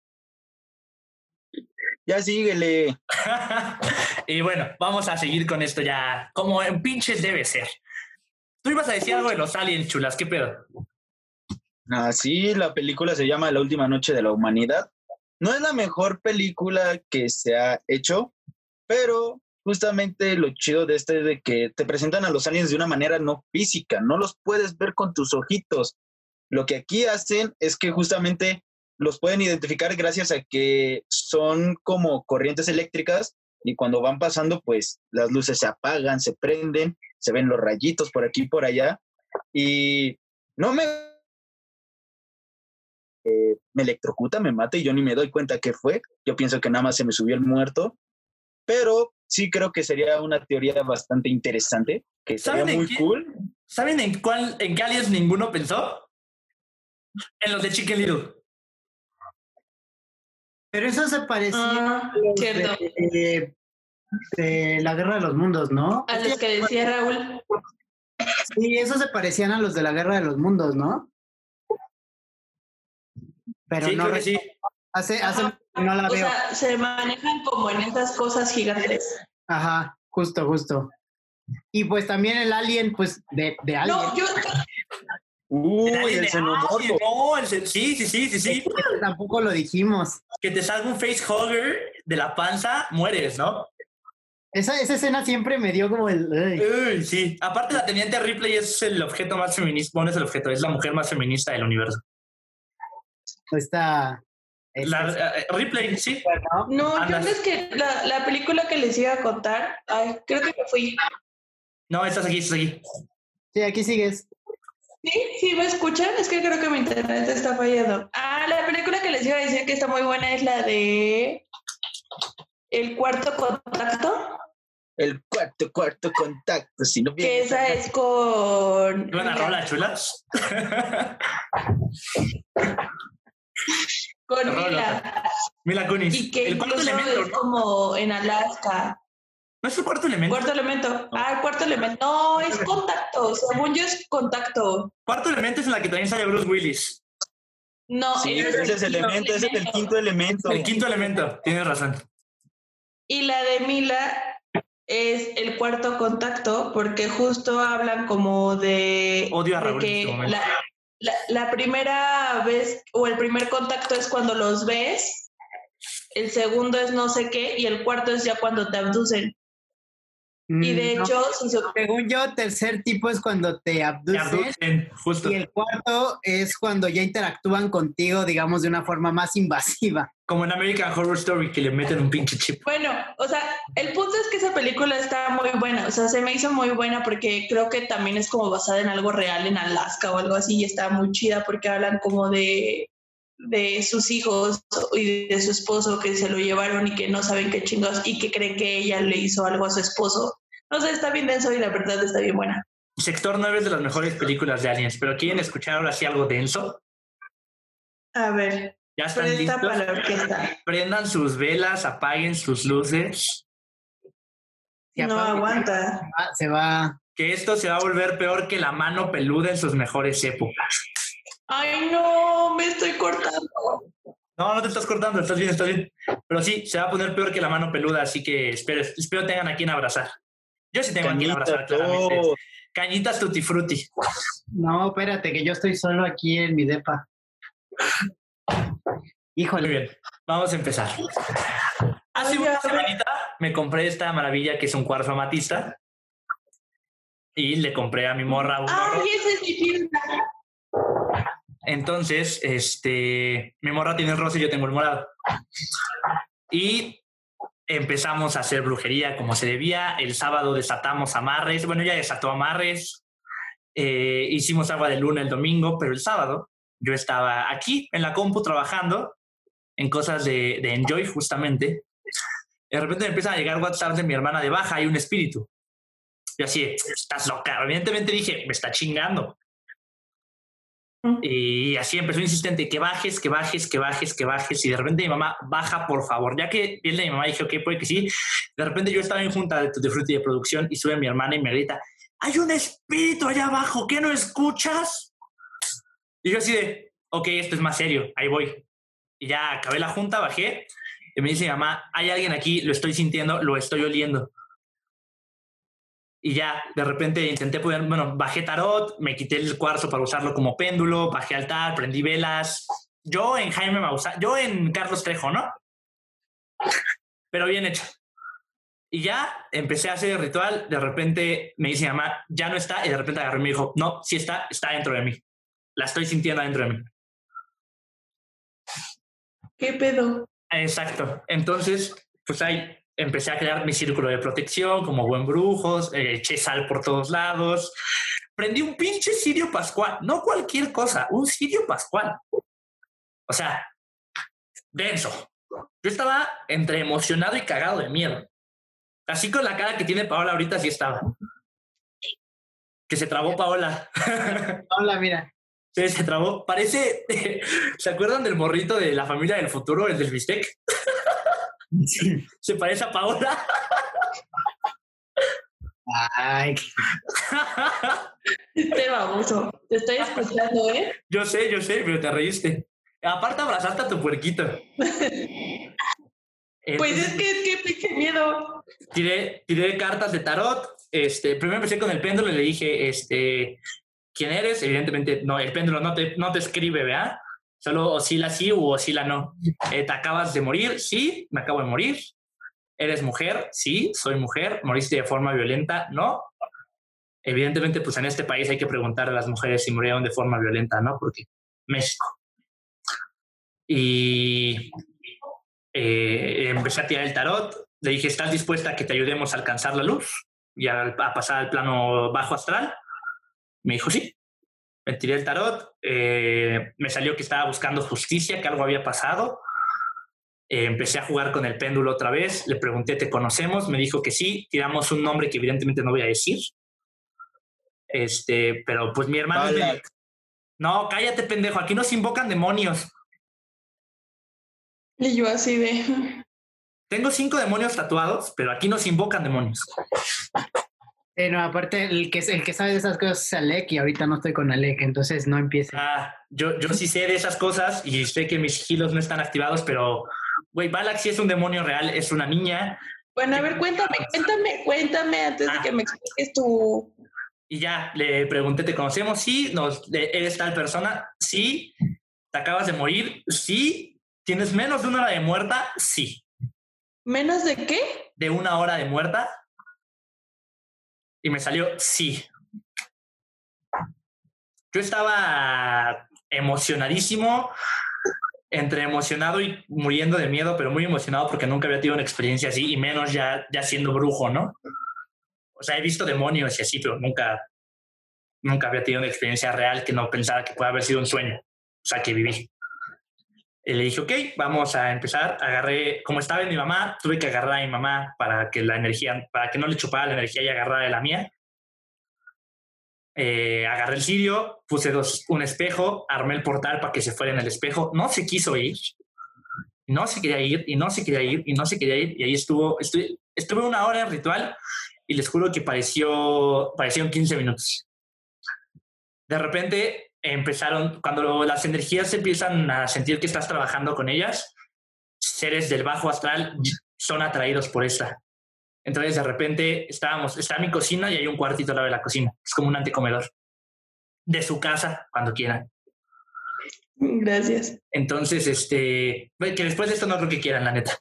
Ya síguele. Y bueno, vamos a seguir con esto ya, como en pinches debe ser. Tú ibas a decir algo de los aliens, chulas, ¿qué pedo? Ah, sí, la película se llama La última noche de la humanidad. No es la mejor película que se ha hecho, pero justamente lo chido de este es de que te presentan a los aliens de una manera no física, no los puedes ver con tus ojitos. Lo que aquí hacen es que justamente los pueden identificar gracias a que son como corrientes eléctricas y cuando van pasando, pues las luces se apagan, se prenden, se ven los rayitos por aquí y por allá. Y no me... Eh, me electrocuta, me mata y yo ni me doy cuenta qué fue. Yo pienso que nada más se me subió el muerto. Pero sí creo que sería una teoría bastante interesante, que sería muy qué, cool. ¿Saben en cuál, en qué aliens ninguno pensó? En los de Chicken Little. Pero eso se parecía ah, a los cierto. De, de, de la Guerra de los Mundos, ¿no? A los que decía Raúl. Sí, eso se parecían a los de la Guerra de los Mundos, ¿no? Pero sí, no creo que sí. Hace, hace no la o veo. sea, se manejan como en esas cosas gigantes. Ajá, justo, justo. Y pues también el alien, pues, de, de alien. No, yo... Uy, el, el, el xenomorfo. No, el, sí, sí, sí, sí, sí. Tampoco lo dijimos. Que te salga un facehugger de la panza, mueres, ¿no? Esa, esa escena siempre me dio como el... Uy, sí. Aparte, la Teniente Ripley es el objeto más feminista. Bueno, es el objeto, es la mujer más feminista del universo. Está... La, uh, Ripley, sí. No, Andas. Yo es que la, la película que les iba a contar, ay, creo que me fui. No, estás aquí, estás aquí. Sí, aquí sigues. Sí, sí, ¿me escuchan? Es que creo que mi internet está fallando. Ah, la película que les iba a decir que está muy buena es la de El Cuarto Contacto. El cuarto, cuarto contacto. Si no que esa es con... ¿Buena rola, chulas? Con Mila. Mila Kunis. Y que el cuarto elemento es ¿no? como en Alaska. ¿No es el cuarto elemento? Cuarto elemento. Ah, el cuarto elemento. No, es contacto. Según yo es contacto. Cuarto elemento es en la que también sale Bruce Willis. No, sí, ese es, es el elemento, ese es el quinto elemento. El quinto elemento, tienes razón. Y la de Mila es el cuarto contacto, porque justo hablan como de... Odio a de Raúl que en este momento. La, la, la primera vez, o el primer contacto es cuando los ves, el segundo es no sé qué, y el cuarto es ya cuando te abducen. Y de no, hecho, si so- según yo, tercer tipo es cuando te abducen, te abducen justo. Y el cuarto es cuando ya interactúan contigo, digamos, de una forma más invasiva. Como en American Horror Story, que le meten un pinche chip. Bueno, o sea, el punto es que esa película está muy buena, o sea, se me hizo muy buena porque creo que también es como basada en algo real en Alaska o algo así, y está muy chida porque hablan como de, de sus hijos y de su esposo que se lo llevaron y que no saben qué chingados y que creen que ella le hizo algo a su esposo. No sé, está bien denso y la verdad está bien buena. Sector nueve es de las mejores películas de aliens, pero ¿quieren escuchar ahora sí algo denso? A ver. ¿Ya están Presta listos? para la orquesta. Prendan sus velas, apaguen sus luces. No aguanta. Se va, se va. Que esto se va a volver peor que la mano peluda en sus mejores épocas. Ay, no, me estoy cortando. No, no te estás cortando, estás bien, estás bien. Pero sí, se va a poner peor que la mano peluda, así que espero, espero tengan a quien abrazar. Yo sí tengo Cañita, a quien abrazar, claramente. Cañitas tutti frutti. No, espérate, que yo estoy solo aquí en mi depa. Híjole. Muy bien, vamos a empezar. Hace una semanita me compré esta maravilla que es un cuarzo amatista y le compré a mi morra un ¡Ay, ese es mi fiesta! Entonces, este, mi morra tiene el rosa y yo tengo el morado. Y empezamos a hacer brujería como se debía. El sábado desatamos amarres. Bueno, ella desató amarres. Eh, hicimos agua de luna el domingo, pero el sábado yo estaba aquí en la compu trabajando en cosas de, de Enjoy, justamente. De repente me empiezan a llegar WhatsApp de mi hermana de baja, hay un espíritu. Yo así, estás loca. Evidentemente dije, me está chingando. Y así empezó insistente, que bajes, que bajes, que bajes, que bajes. Y de repente mi mamá, baja, por favor. Ya que viene mi mamá, dije, ok, puede que sí. De repente yo estaba en junta de, de fruta y de producción y sube mi hermana y me grita, hay un espíritu allá abajo, ¿qué no escuchas? Y yo así de, ok, esto es más serio, ahí voy. Y ya acabé la junta, bajé, y me dice mi mamá, hay alguien aquí, lo estoy sintiendo, lo estoy oliendo. Y ya, de repente intenté poner, bueno, bajé tarot, me quité el cuarzo para usarlo como péndulo, bajé altar, prendí velas. Yo en Jaime Maussan, yo en Carlos Trejo, ¿no? Pero bien hecho. Y ya empecé a hacer el ritual, de repente me dice mi mamá, ya no está, y de repente agarré y me dijo, no, sí está, está dentro de mí. La estoy sintiendo dentro de mí. ¿Qué pedo? Exacto. Entonces, pues ahí empecé a crear mi círculo de protección como buen brujos, eh, eché sal por todos lados, prendí un pinche cirio pascual, no cualquier cosa, un cirio pascual. O sea, denso. Yo estaba entre emocionado y cagado de miedo. Así con la cara que tiene Paola ahorita sí estaba. Que se trabó Paola. Paola, mira. Sí, se trabó. Parece... ¿Se acuerdan del morrito de La Familia del Futuro, el del bistec? Sí. Se parece a Paola. Ay. Este baboso. Te estoy escuchando, ¿eh? Yo sé, yo sé, pero te reíste. Aparte abrazaste a tu puerquito. Pues es que, es que pinche miedo. Tiré, tiré cartas de tarot. Este, primero empecé con el péndulo y le dije, este, ¿quién eres? Evidentemente, no, el péndulo no te, no te escribe, ¿verdad? Solo oscila sí u oscila no. Eh, ¿Te acabas de morir? Sí, me acabo de morir. ¿Eres mujer? Sí, soy mujer. ¿Moriste de forma violenta? No. Evidentemente, pues en este país hay que preguntar a las mujeres si murieron de forma violenta, ¿no? Porque México. Y eh, empecé a tirar el tarot. Le dije, ¿estás dispuesta a que te ayudemos a alcanzar la luz y a, a pasar al plano bajo astral? Me dijo, sí. Me tiré el tarot. Eh, me salió que estaba buscando justicia, que algo había pasado. Eh, empecé a jugar con el péndulo otra vez. Le pregunté, ¿te conocemos? Me dijo que sí. Tiramos un nombre que evidentemente no voy a decir. Este, pero pues mi hermano... Vale. Me... No, cállate, pendejo. Aquí nos invocan demonios. Y yo así de... Tengo cinco demonios tatuados, pero aquí nos invocan demonios. Eh, no, aparte, el que, el que sabe de esas cosas es Alec y ahorita no estoy con Alec, entonces no empiece. Ah, yo, yo sí sé de esas cosas y sé que mis sigilos no están activados, pero, güey, Balak sí es un demonio real, es una niña. Bueno, a ver, cuéntame, cuéntame, cuéntame antes Ah. de que me expliques tu... Y ya, le pregunté, ¿te conocemos? Sí. Nos, ¿Eres tal persona? Sí. ¿Te acabas de morir? Sí. ¿Tienes menos de una hora de muerta? Sí. ¿Menos de qué? ¿De una hora de muerta? Y me salió sí. Yo estaba emocionadísimo, entre emocionado y muriendo de miedo, pero muy emocionado porque nunca había tenido una experiencia así, y menos ya, ya siendo brujo, ¿no? O sea, he visto demonios y así, pero nunca, nunca había tenido una experiencia real que no pensara que pueda haber sido un sueño, o sea, que viví. Y le dije, ok, vamos a empezar. Agarré, como estaba en mi mamá, tuve que agarrar a mi mamá para que la energía, para que no le chupara la energía y agarrara de la mía. Eh, agarré el cirio, puse dos, un espejo, armé el portal para que se fuera en el espejo. No se quiso ir, no se quería ir, y no se quería ir, y no se quería ir. Y ahí estuvo, estuve, estuve una hora en ritual y les juro que pareció, parecieron quince minutos. De repente empezaron, cuando las energías empiezan a sentir que estás trabajando con ellas, seres del bajo astral son atraídos por esta. Entonces de repente estábamos, está mi cocina y hay un cuartito al lado de la cocina. Es como un antecomedor de su casa cuando quieran. Gracias. Entonces, este, que después de esto no creo que quieran, la neta.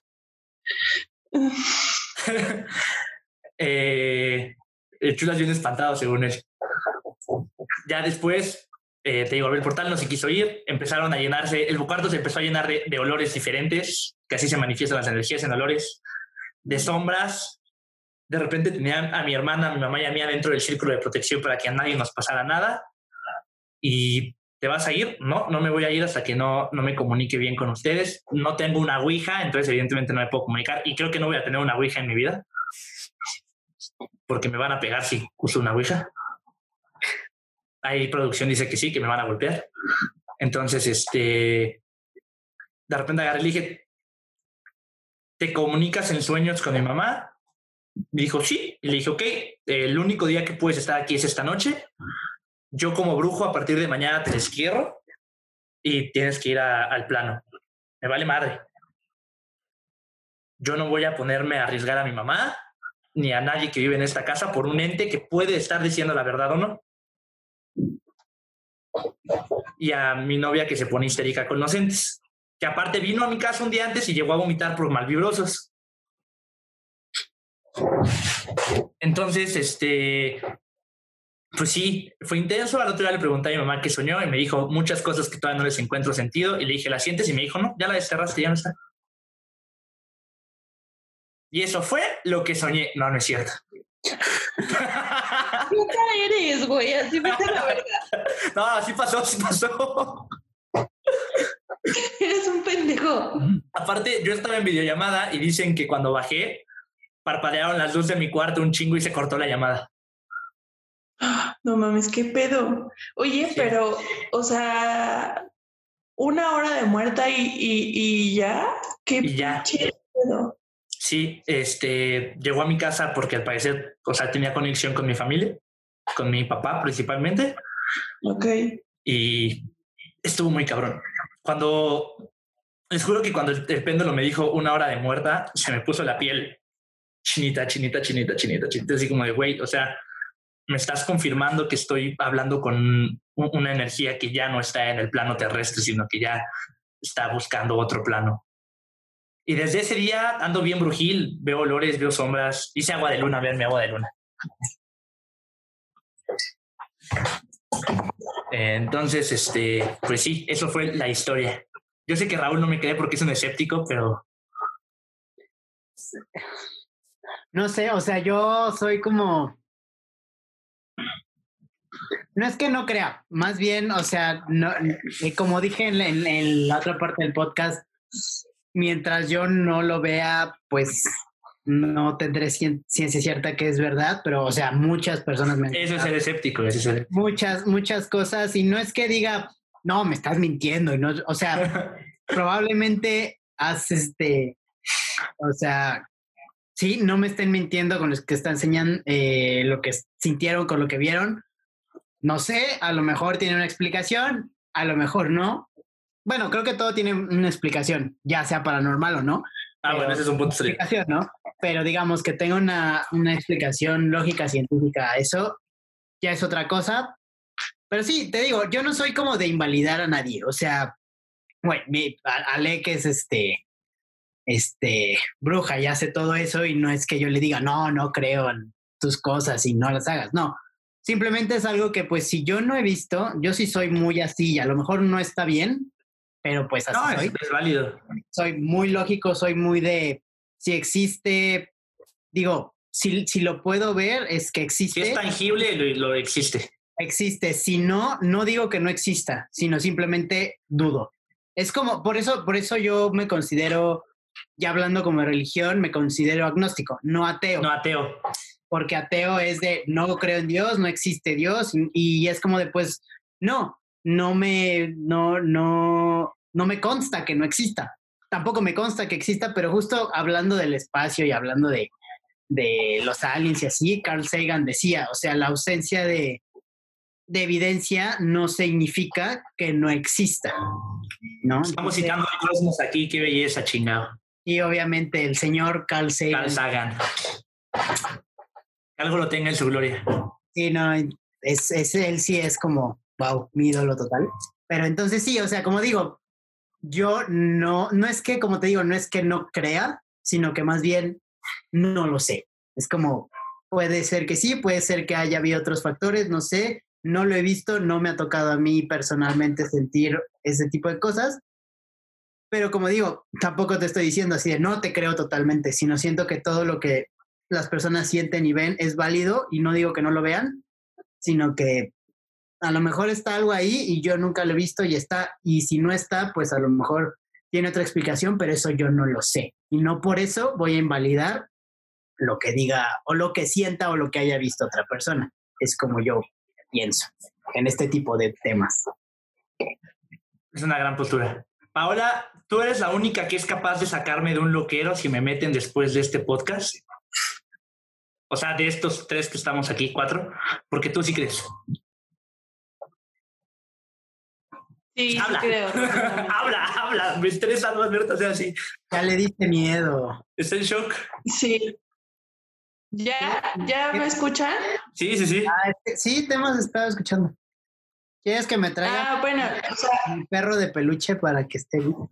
eh, el Chulas viene espantado según él. Ya después, eh, te digo, el portal no se quiso ir, empezaron a llenarse, el cuarto se empezó a llenar de, de olores diferentes, que así se manifiestan las energías en olores, de sombras. De repente tenían a mi hermana, a mi mamá y a mí dentro del círculo de protección para que a nadie nos pasara nada. ¿Y te vas a ir? No, no me voy a ir hasta que no, no me comunique bien con ustedes. No tengo una ouija, entonces evidentemente no me puedo comunicar, y creo que no voy a tener una ouija en mi vida porque me van a pegar si uso una ouija. Ahí producción dice que sí, que me van a golpear. Entonces, este, de repente agarré y le dije, ¿te comunicas en sueños con mi mamá? Me dijo, sí. Y le dije, ok, el único día que puedes estar aquí es esta noche. Yo como brujo a partir de mañana te destierro y tienes que ir a, al plano. Me vale madre. Yo no voy a ponerme a arriesgar a mi mamá ni a nadie que vive en esta casa por un ente que puede estar diciendo la verdad o no. Y a mi novia que se pone histérica con los entes, que aparte vino a mi casa un día antes y llegó a vomitar por malvibrosos. Entonces, este, pues sí, fue intenso. Al otro día le pregunté a mi mamá qué soñó y me dijo muchas cosas que todavía no les encuentro sentido. Y le dije, ¿la sientes? Y me dijo, no, ya la desterraste, ya no está. Y eso fue lo que soñé. No, no es cierto. Nunca eres, güey, así vete a la verga. No, así pasó, así pasó. Eres un pendejo. Aparte, yo estaba en videollamada y dicen que cuando bajé, parpadearon las luces de mi cuarto un chingo y se cortó la llamada. No mames, qué pedo. Oye, sí. Pero, o sea, una hora de muerta y, y, y ya. ¿Qué y ya. pedo? Sí, este, llegó a mi casa porque al parecer, o sea, tenía conexión con mi familia, con mi papá principalmente. Ok. Y estuvo muy cabrón. Cuando, les juro que cuando el, el péndulo me dijo una hora de muerta, se me puso la piel chinita, chinita, chinita, chinita, chinita, así como de, güey, o sea, me estás confirmando que estoy hablando con un, una energía que ya no está en el plano terrestre, sino que ya está buscando otro plano. Y desde ese día ando bien brujil, veo olores, veo sombras, hice agua de luna, verme agua de luna. Entonces, este, pues sí, eso fue la historia. Yo sé que Raúl no me cree porque es un escéptico, pero... No sé, o sea, yo soy como... No es que no crea, más bien, o sea, no, como dije en, en, en la otra parte del podcast, mientras yo no lo vea, pues no tendré ciencia cierta que es verdad, pero, o sea, muchas personas me... Eso es el escéptico, eso es el... Muchas, muchas cosas, y no es que diga, no, me estás mintiendo, y no, o sea, probablemente haces este, o sea, sí, no me estén mintiendo con los que están enseñando eh, lo que sintieron con lo que vieron. No sé, a lo mejor tiene una explicación, a lo mejor no. Bueno, creo que todo tiene una explicación, ya sea paranormal o no. Ah, pero, bueno, ese es un punto serio. ¿No? Pero digamos que tenga una, una explicación lógica, científica, eso ya es otra cosa. Pero sí, te digo, yo no soy como de invalidar a nadie. O sea, bueno, mi, Ale que es este, este, bruja y hace todo eso y no es que yo le diga, no, no creo en tus cosas y no las hagas, no. Simplemente es algo que pues si yo no he visto, yo sí soy muy así y a lo mejor no está bien, pero pues así no, soy. Es, es válido. Soy muy lógico, soy muy de, si existe, digo, si, si lo puedo ver es que existe. Si es tangible, lo, lo existe. Existe, si no, no digo que no exista, sino simplemente dudo. Es como, por eso, por eso yo me considero, ya hablando como religión, me considero agnóstico, no ateo. No ateo. Porque ateo es de no creo en Dios, no existe Dios, y, y es como de pues no, no me, no, no, no me consta que no exista. Tampoco me consta que exista, pero justo hablando del espacio y hablando de, de los aliens y así, Carl Sagan decía, o sea, la ausencia de, de evidencia no significa que no exista, ¿no? Estamos Entonces, citando el cosmos aquí, qué belleza, chingado. Y obviamente el señor Carl Sagan. Carl Sagan. Algo lo tenga en su gloria. Sí, no, es, es, él sí es como, wow, mi ídolo total. Pero entonces sí, o sea, como digo, yo no, no es que, como te digo, no es que no crea, sino que más bien no lo sé. Es como, puede ser que sí, puede ser que haya habido otros factores, no sé, no lo he visto, no me ha tocado a mí personalmente sentir ese tipo de cosas. Pero como digo, tampoco te estoy diciendo así de no te creo totalmente, sino siento que todo lo que las personas sienten y ven es válido y no digo que no lo vean, sino que a lo mejor está algo ahí y yo nunca lo he visto y está, y si no está, pues a lo mejor tiene otra explicación, pero eso yo no lo sé. Y no por eso voy a invalidar lo que diga o lo que sienta o lo que haya visto otra persona. Es como yo pienso en este tipo de temas. Es una gran postura. Paola, tú eres la única que es capaz de sacarme de un loquero si me meten después de este podcast. O sea, de estos tres que estamos aquí, cuatro, porque tú sí crees. Sí, habla. Sí creo. habla, habla. Me estresa no Alberto, o sea, así. Ya le diste miedo. Está en shock. Sí. ¿Ya, ¿Ya me escuchan? Sí, sí, sí. Ah, este, sí, te hemos estado escuchando. ¿Quieres que me traiga Ah, bueno, o sea, mi perro de peluche para que esté bien?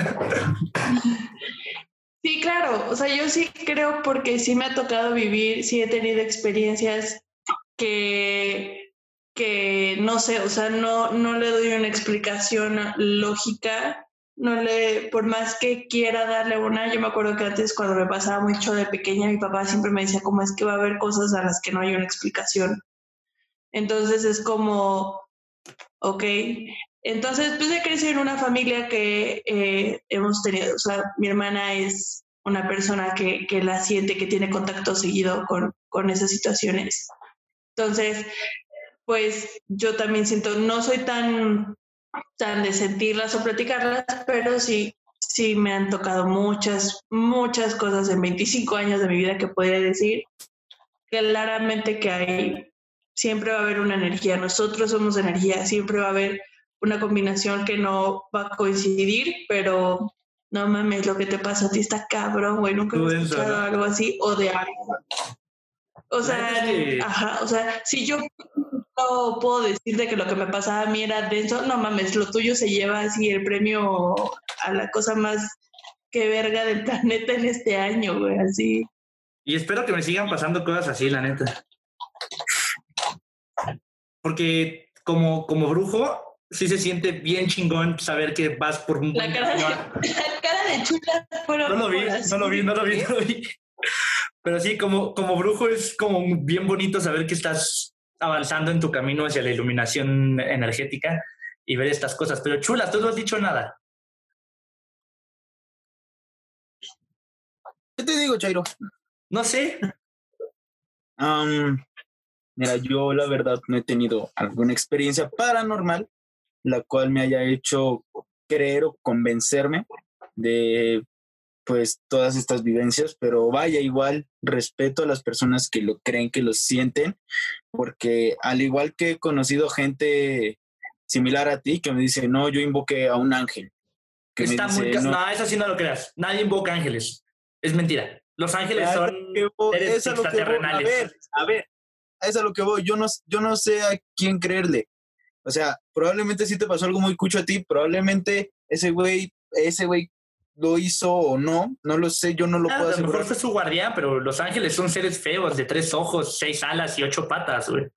sí, claro. O sea, yo sí creo porque sí me ha tocado vivir, sí he tenido experiencias que, que no sé, o sea, no, no le doy una explicación lógica. No le, por más que quiera darle una, yo me acuerdo que antes cuando me pasaba mucho de pequeña, mi papá siempre me decía cómo es que va a haber cosas a las que no hay una explicación. Entonces es como, ok. Entonces, pues he crecido en una familia que eh, hemos tenido, o sea, mi hermana es una persona que, que la siente, que tiene contacto seguido con, con esas situaciones. Entonces, pues yo también siento, no soy tan, tan de sentirlas o platicarlas, pero sí, sí me han tocado muchas, muchas cosas en veinticinco años de mi vida que podría decir claramente que hay, siempre va a haber una energía, nosotros somos energía, siempre va a haber una combinación que no va a coincidir, pero no mames, lo que te pasa a ti está cabrón, güey, nunca he escuchado ¿no? algo así, o de algo. O sea, que... ajá, o sea, si yo no puedo decirte que lo que me pasaba a mí era denso, no mames, lo tuyo se lleva así el premio a la cosa más que verga del planeta en este año, güey, así. Y espero que me sigan pasando cosas así, la neta. Porque como, como brujo, sí se siente bien chingón saber que vas por un... La cara de, la cara de Chula fueron... No lo vi, no lo vi, no lo vi, no lo vi. Pero sí, como, como brujo es como bien bonito saber que estás avanzando en tu camino hacia la iluminación energética y ver estas cosas. Pero Chula, tú no has dicho nada. ¿Qué te digo, Chairo? No sé. Um, mira, yo la verdad no he tenido alguna experiencia paranormal la cual me haya hecho creer o convencerme de pues todas estas vivencias, pero vaya, igual respeto a las personas que lo creen, que lo sienten, porque al igual que he conocido gente similar a ti que me dice, no, yo invoqué a un ángel. Que Está dice, muy ca- no, no, eso sí no lo creas. Nadie invoca ángeles. Es mentira. Los ángeles son seres extraterrenales. A ver, a ver, es a lo que voy. Yo no, yo no sé a quién creerle. O sea, probablemente sí te pasó algo muy cucho a ti, probablemente ese güey, ese güey lo hizo o no, no lo sé, yo no lo ah, puedo asegurar. A lo mejor fue su guardián, pero los ángeles son seres feos, de tres ojos, seis alas y ocho patas, güey.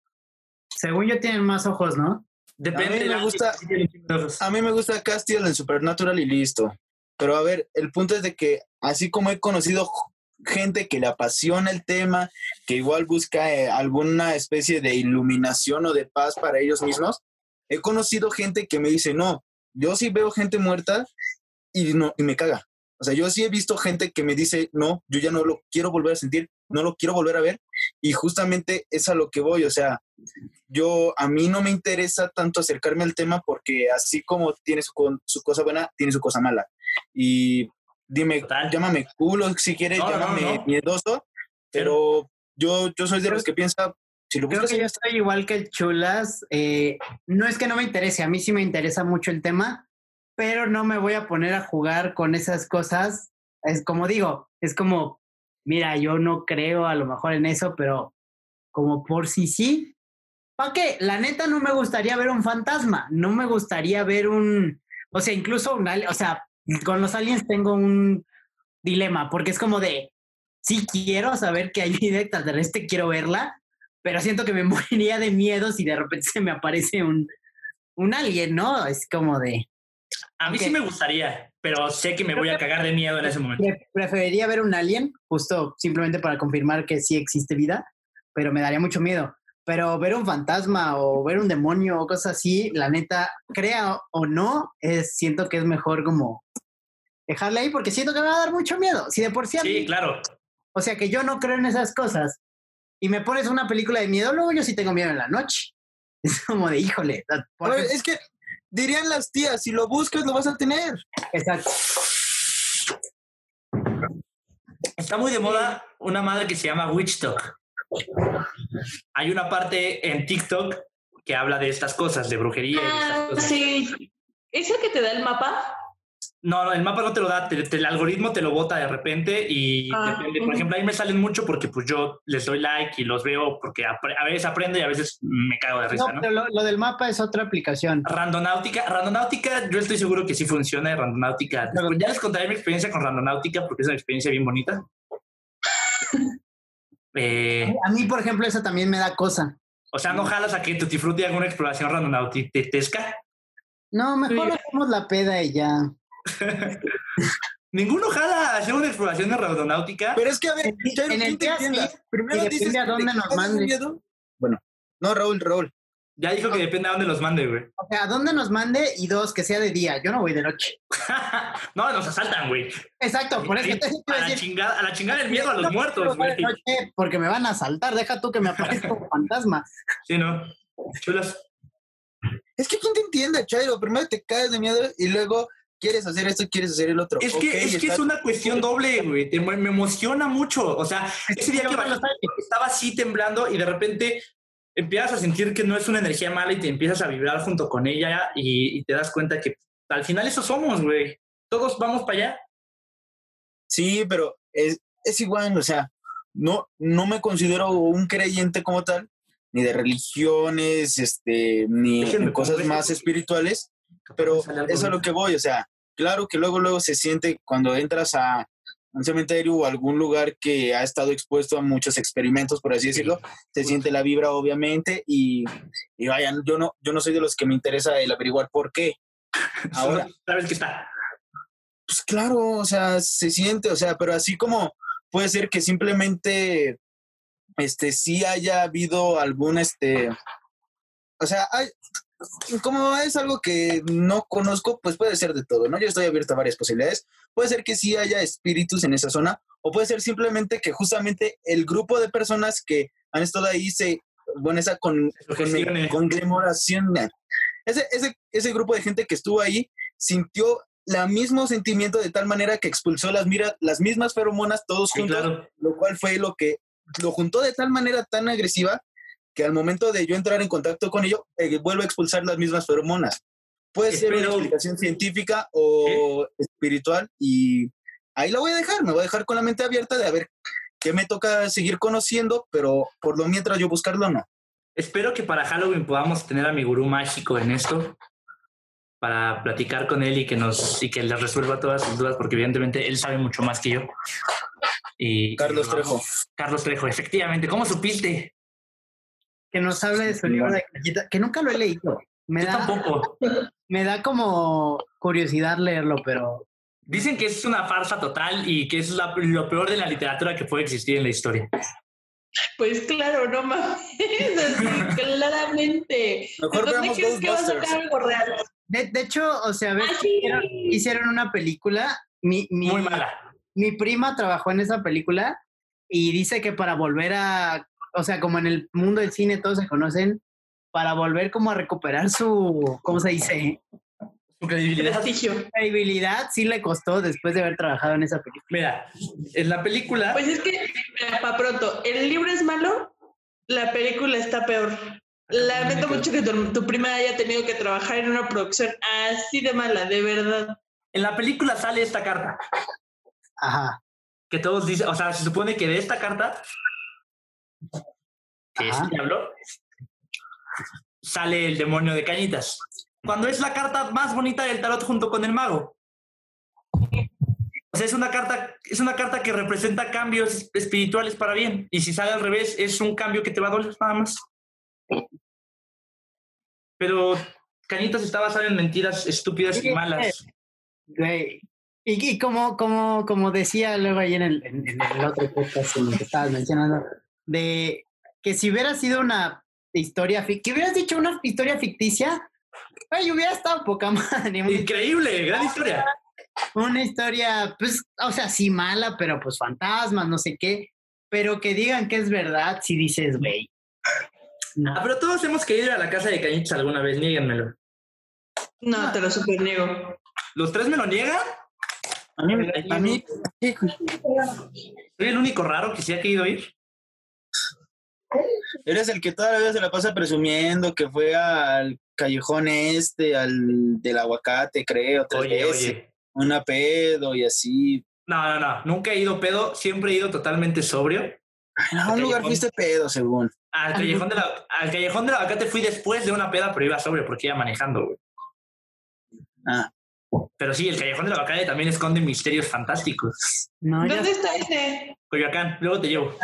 Según yo tienen más ojos, ¿no? Depende. A mí me gusta, a mí me gusta Castiel en Supernatural y listo. Pero a ver, el punto es de que así como he conocido gente que le apasiona el tema, que igual busca eh, alguna especie de iluminación o de paz para ellos mismos, he conocido gente que me dice, no, yo sí veo gente muerta y, no, y me caga. O sea, yo sí he visto gente que me dice, no, yo ya no lo quiero volver a sentir, no lo quiero volver a ver, y justamente es a lo que voy. O sea, yo, a mí no me interesa tanto acercarme al tema porque así como tiene su, su cosa buena, tiene su cosa mala. Y dime, Total. llámame culo si quieres, no, llámame no, no. miedoso, pero yo, yo soy de los que piensa, si lo Creo buscas, que yo estoy igual que el Chulas. Eh, no es que no me interese, a mí sí me interesa mucho el tema, pero no me voy a poner a jugar con esas cosas. Es como digo, es como, mira, yo no creo a lo mejor en eso, pero como por si sí. ¿Para qué? La neta no me gustaría ver un fantasma, no me gustaría ver un, o sea, incluso un, o sea, con los aliens tengo un dilema, porque es como de, sí quiero saber que hay vida extraterrestre, quiero verla, pero siento que me moriría de miedo si de repente se me aparece un, un alien, ¿no? Es como de... A mí okay. sí me gustaría, pero sé que me voy a cagar de miedo en ese momento. Preferiría ver un alien, justo simplemente para confirmar que sí existe vida, pero me daría mucho miedo. Pero ver un fantasma o ver un demonio o cosas así, la neta, crea o no, es, siento que es mejor como dejarla ahí porque siento que me va a dar mucho miedo. Si de por sí... Sí, mí, claro. O sea, que yo no creo en esas cosas y me pones una película de miedo, luego yo sí tengo miedo en la noche. Es como de, híjole. Ver, es que dirían las tías, si lo buscas lo vas a tener. Exacto. Está muy de moda una madre que se llama Witch Talk. Hay una parte en TikTok que habla de estas cosas, de brujería. Ah, y de estas cosas. Sí. ¿Es el que te da el mapa? No, no, el mapa no te lo da, te, te, el algoritmo te lo bota de repente y Ah, depende. Por uh-huh. ejemplo, ahí me salen mucho porque pues yo les doy like y los veo porque a, a veces aprendo y a veces me cago de risa, No, ¿no? pero lo, lo del mapa es otra aplicación. Randonáutica, Randonáutica, yo estoy seguro que sí funciona Randonáutica. Pero- Ya les contaré mi experiencia con Randonáutica porque es una experiencia bien bonita. eh, A mí, por ejemplo, eso también me da cosa. o sea, ¿no jalas a que Tutti Frutti haga una exploración randonáutica? No, mejor Sí. hacemos la peda y ya. Ninguno jala a hacer una exploración de randonáutica. Pero es que, a ver, En- Chairo, en el ¿quién te día entienda? sí, Primero y depende dices a que dónde te nos cagas de mande. miedo. Bueno, no, Raúl, Raúl. Ya dijo que depende a dónde los mande, güey. O sea, a dónde nos mande y dos, que sea de día. Yo no voy de noche. No, nos asaltan, güey. Exacto, por eso Ahí, te iba a, a la decir. chingada, a la chingada el miedo a los No, muertos, no voy de güey. noche porque me van a asaltar. Deja tú que me aparezca como fantasma. Sí, ¿no? Chulas. Es que ¿quién te entiende, Chairo? Primero te caes de miedo y luego quieres hacer esto y quieres hacer el otro. Es Ok, que, es, que está- es una cuestión doble, güey. Te- me emociona mucho. O sea, ese día que bajé, estaba así temblando y de repente empiezas a sentir que no es una energía mala y te empiezas a vibrar junto con ella y, y te das cuenta que al final eso somos, güey. Todos vamos para allá. Sí, pero es, es igual, o sea, no, no me considero un creyente como tal, ni de religiones, este, ni Déjenme en cosas pongo más esto. espirituales, pero Sale algo eso es a lo bien. que voy, o sea, claro que luego, luego se siente cuando entras a un cementerio o algún lugar que ha estado expuesto a muchos experimentos, por así decirlo, se siente la vibra obviamente y, y vaya, yo no, yo no soy de los que me interesa el averiguar por qué. Ahora, ¿Sabes qué está? pues claro, o sea, se siente, o sea, pero así como puede ser que simplemente, este, sí haya habido algún, este, o sea, hay, como es algo que no conozco, pues puede ser de todo, ¿no? Yo estoy abierto a varias posibilidades. Puede ser que sí haya espíritus en esa zona, o puede ser simplemente que justamente el grupo de personas que han estado ahí se, bueno, esa con, con, conmemoración, ese, ese, ese grupo de gente que estuvo ahí sintió el mismo sentimiento de tal manera que expulsó las, mira, las mismas feromonas todos Sí, juntos, claro. lo cual fue lo que lo juntó de tal manera tan agresiva que al momento de yo entrar en contacto con ello, eh, vuelvo a expulsar las mismas feromonas. Puede ser Espero- una explicación científica o espiritual y ahí lo voy a dejar, me voy a dejar con la mente abierta de a ver qué me toca seguir conociendo, pero por lo mientras yo buscarlo no. Espero que para Halloween podamos tener a mi gurú mágico en esto para platicar con él y que nos y que le resuelva todas sus dudas, porque evidentemente él sabe mucho más que yo. Y Carlos y Trejo. Carlos Trejo, efectivamente. ¿Cómo supiste? Que nos hable de su libro de cajita, que nunca lo he leído. Me Yo da, tampoco. me da como curiosidad leerlo, pero Dicen que es una farsa total y que es la- lo peor de la literatura que puede existir en la historia. Pues claro, no mames, así, claramente. Mejor ¿Dónde veamos crees que va a Ghostbusters. sacar algo real? de, de hecho, o sea, ves Ah, que sí. hicieron, hicieron una película. Mi, mi, Muy mala. mi prima trabajó en esa película y dice que para volver a, o sea, como en el mundo del cine todos se conocen, para volver como a recuperar su, ¿cómo se dice? Su credibilidad. Prestigio. Credibilidad sí le costó después de haber trabajado en esa película. Mira, en la película... Pues es que, para pronto, el libro es malo, la película está peor. Lamento mucho que tu, tu prima haya tenido que trabajar en una producción así de mala, de verdad. En la película sale esta carta. Ajá. Que todos dicen, o sea, se supone que de esta carta, que es Ajá. el diablo, sale el demonio de Cañitas. Cuando es la carta más bonita del tarot junto con el mago. O sea, es una carta, es una carta que representa cambios espirituales para bien. Y si sale al revés, es un cambio que te va a doler nada más. Pero Cañitas está basada en mentiras estúpidas y malas. Güey. Y, y como, como, como decía luego ahí en el, en, en el otro podcast en el que estabas mencionando, de que si hubiera sido una historia ficticia, que hubieras dicho una historia ficticia, ay, hubiera estado poca madre. Increíble, gran historia. Una historia, pues, o sea, sí mala, pero pues fantasmas, no sé qué, pero que digan que es verdad, si dices, güey. No. Ah, pero todos hemos querido ir a la casa de Cañitas alguna vez, niéguenmelo. No, te lo super niego. ¿Los tres me lo niegan? A mí, a mí ¿Soy el único raro que sí ha querido ir? Eres el que todavía se la pasa presumiendo que fue al callejón este, al del aguacate, creo, tres Oye, veces. oye. Una pedo y así. No, no, no. Nunca he ido pedo. Siempre he ido totalmente sobrio. Ay, no, a un lugar fuiste pedo, según. Al callejón, de la, al callejón del aguacate fui después de una peda, pero iba sobrio porque iba manejando, güey. Ah. Pero sí, el callejón del aguacate también esconde misterios fantásticos. No, ¿Dónde ya- está ese? Coyoacán, luego te llevo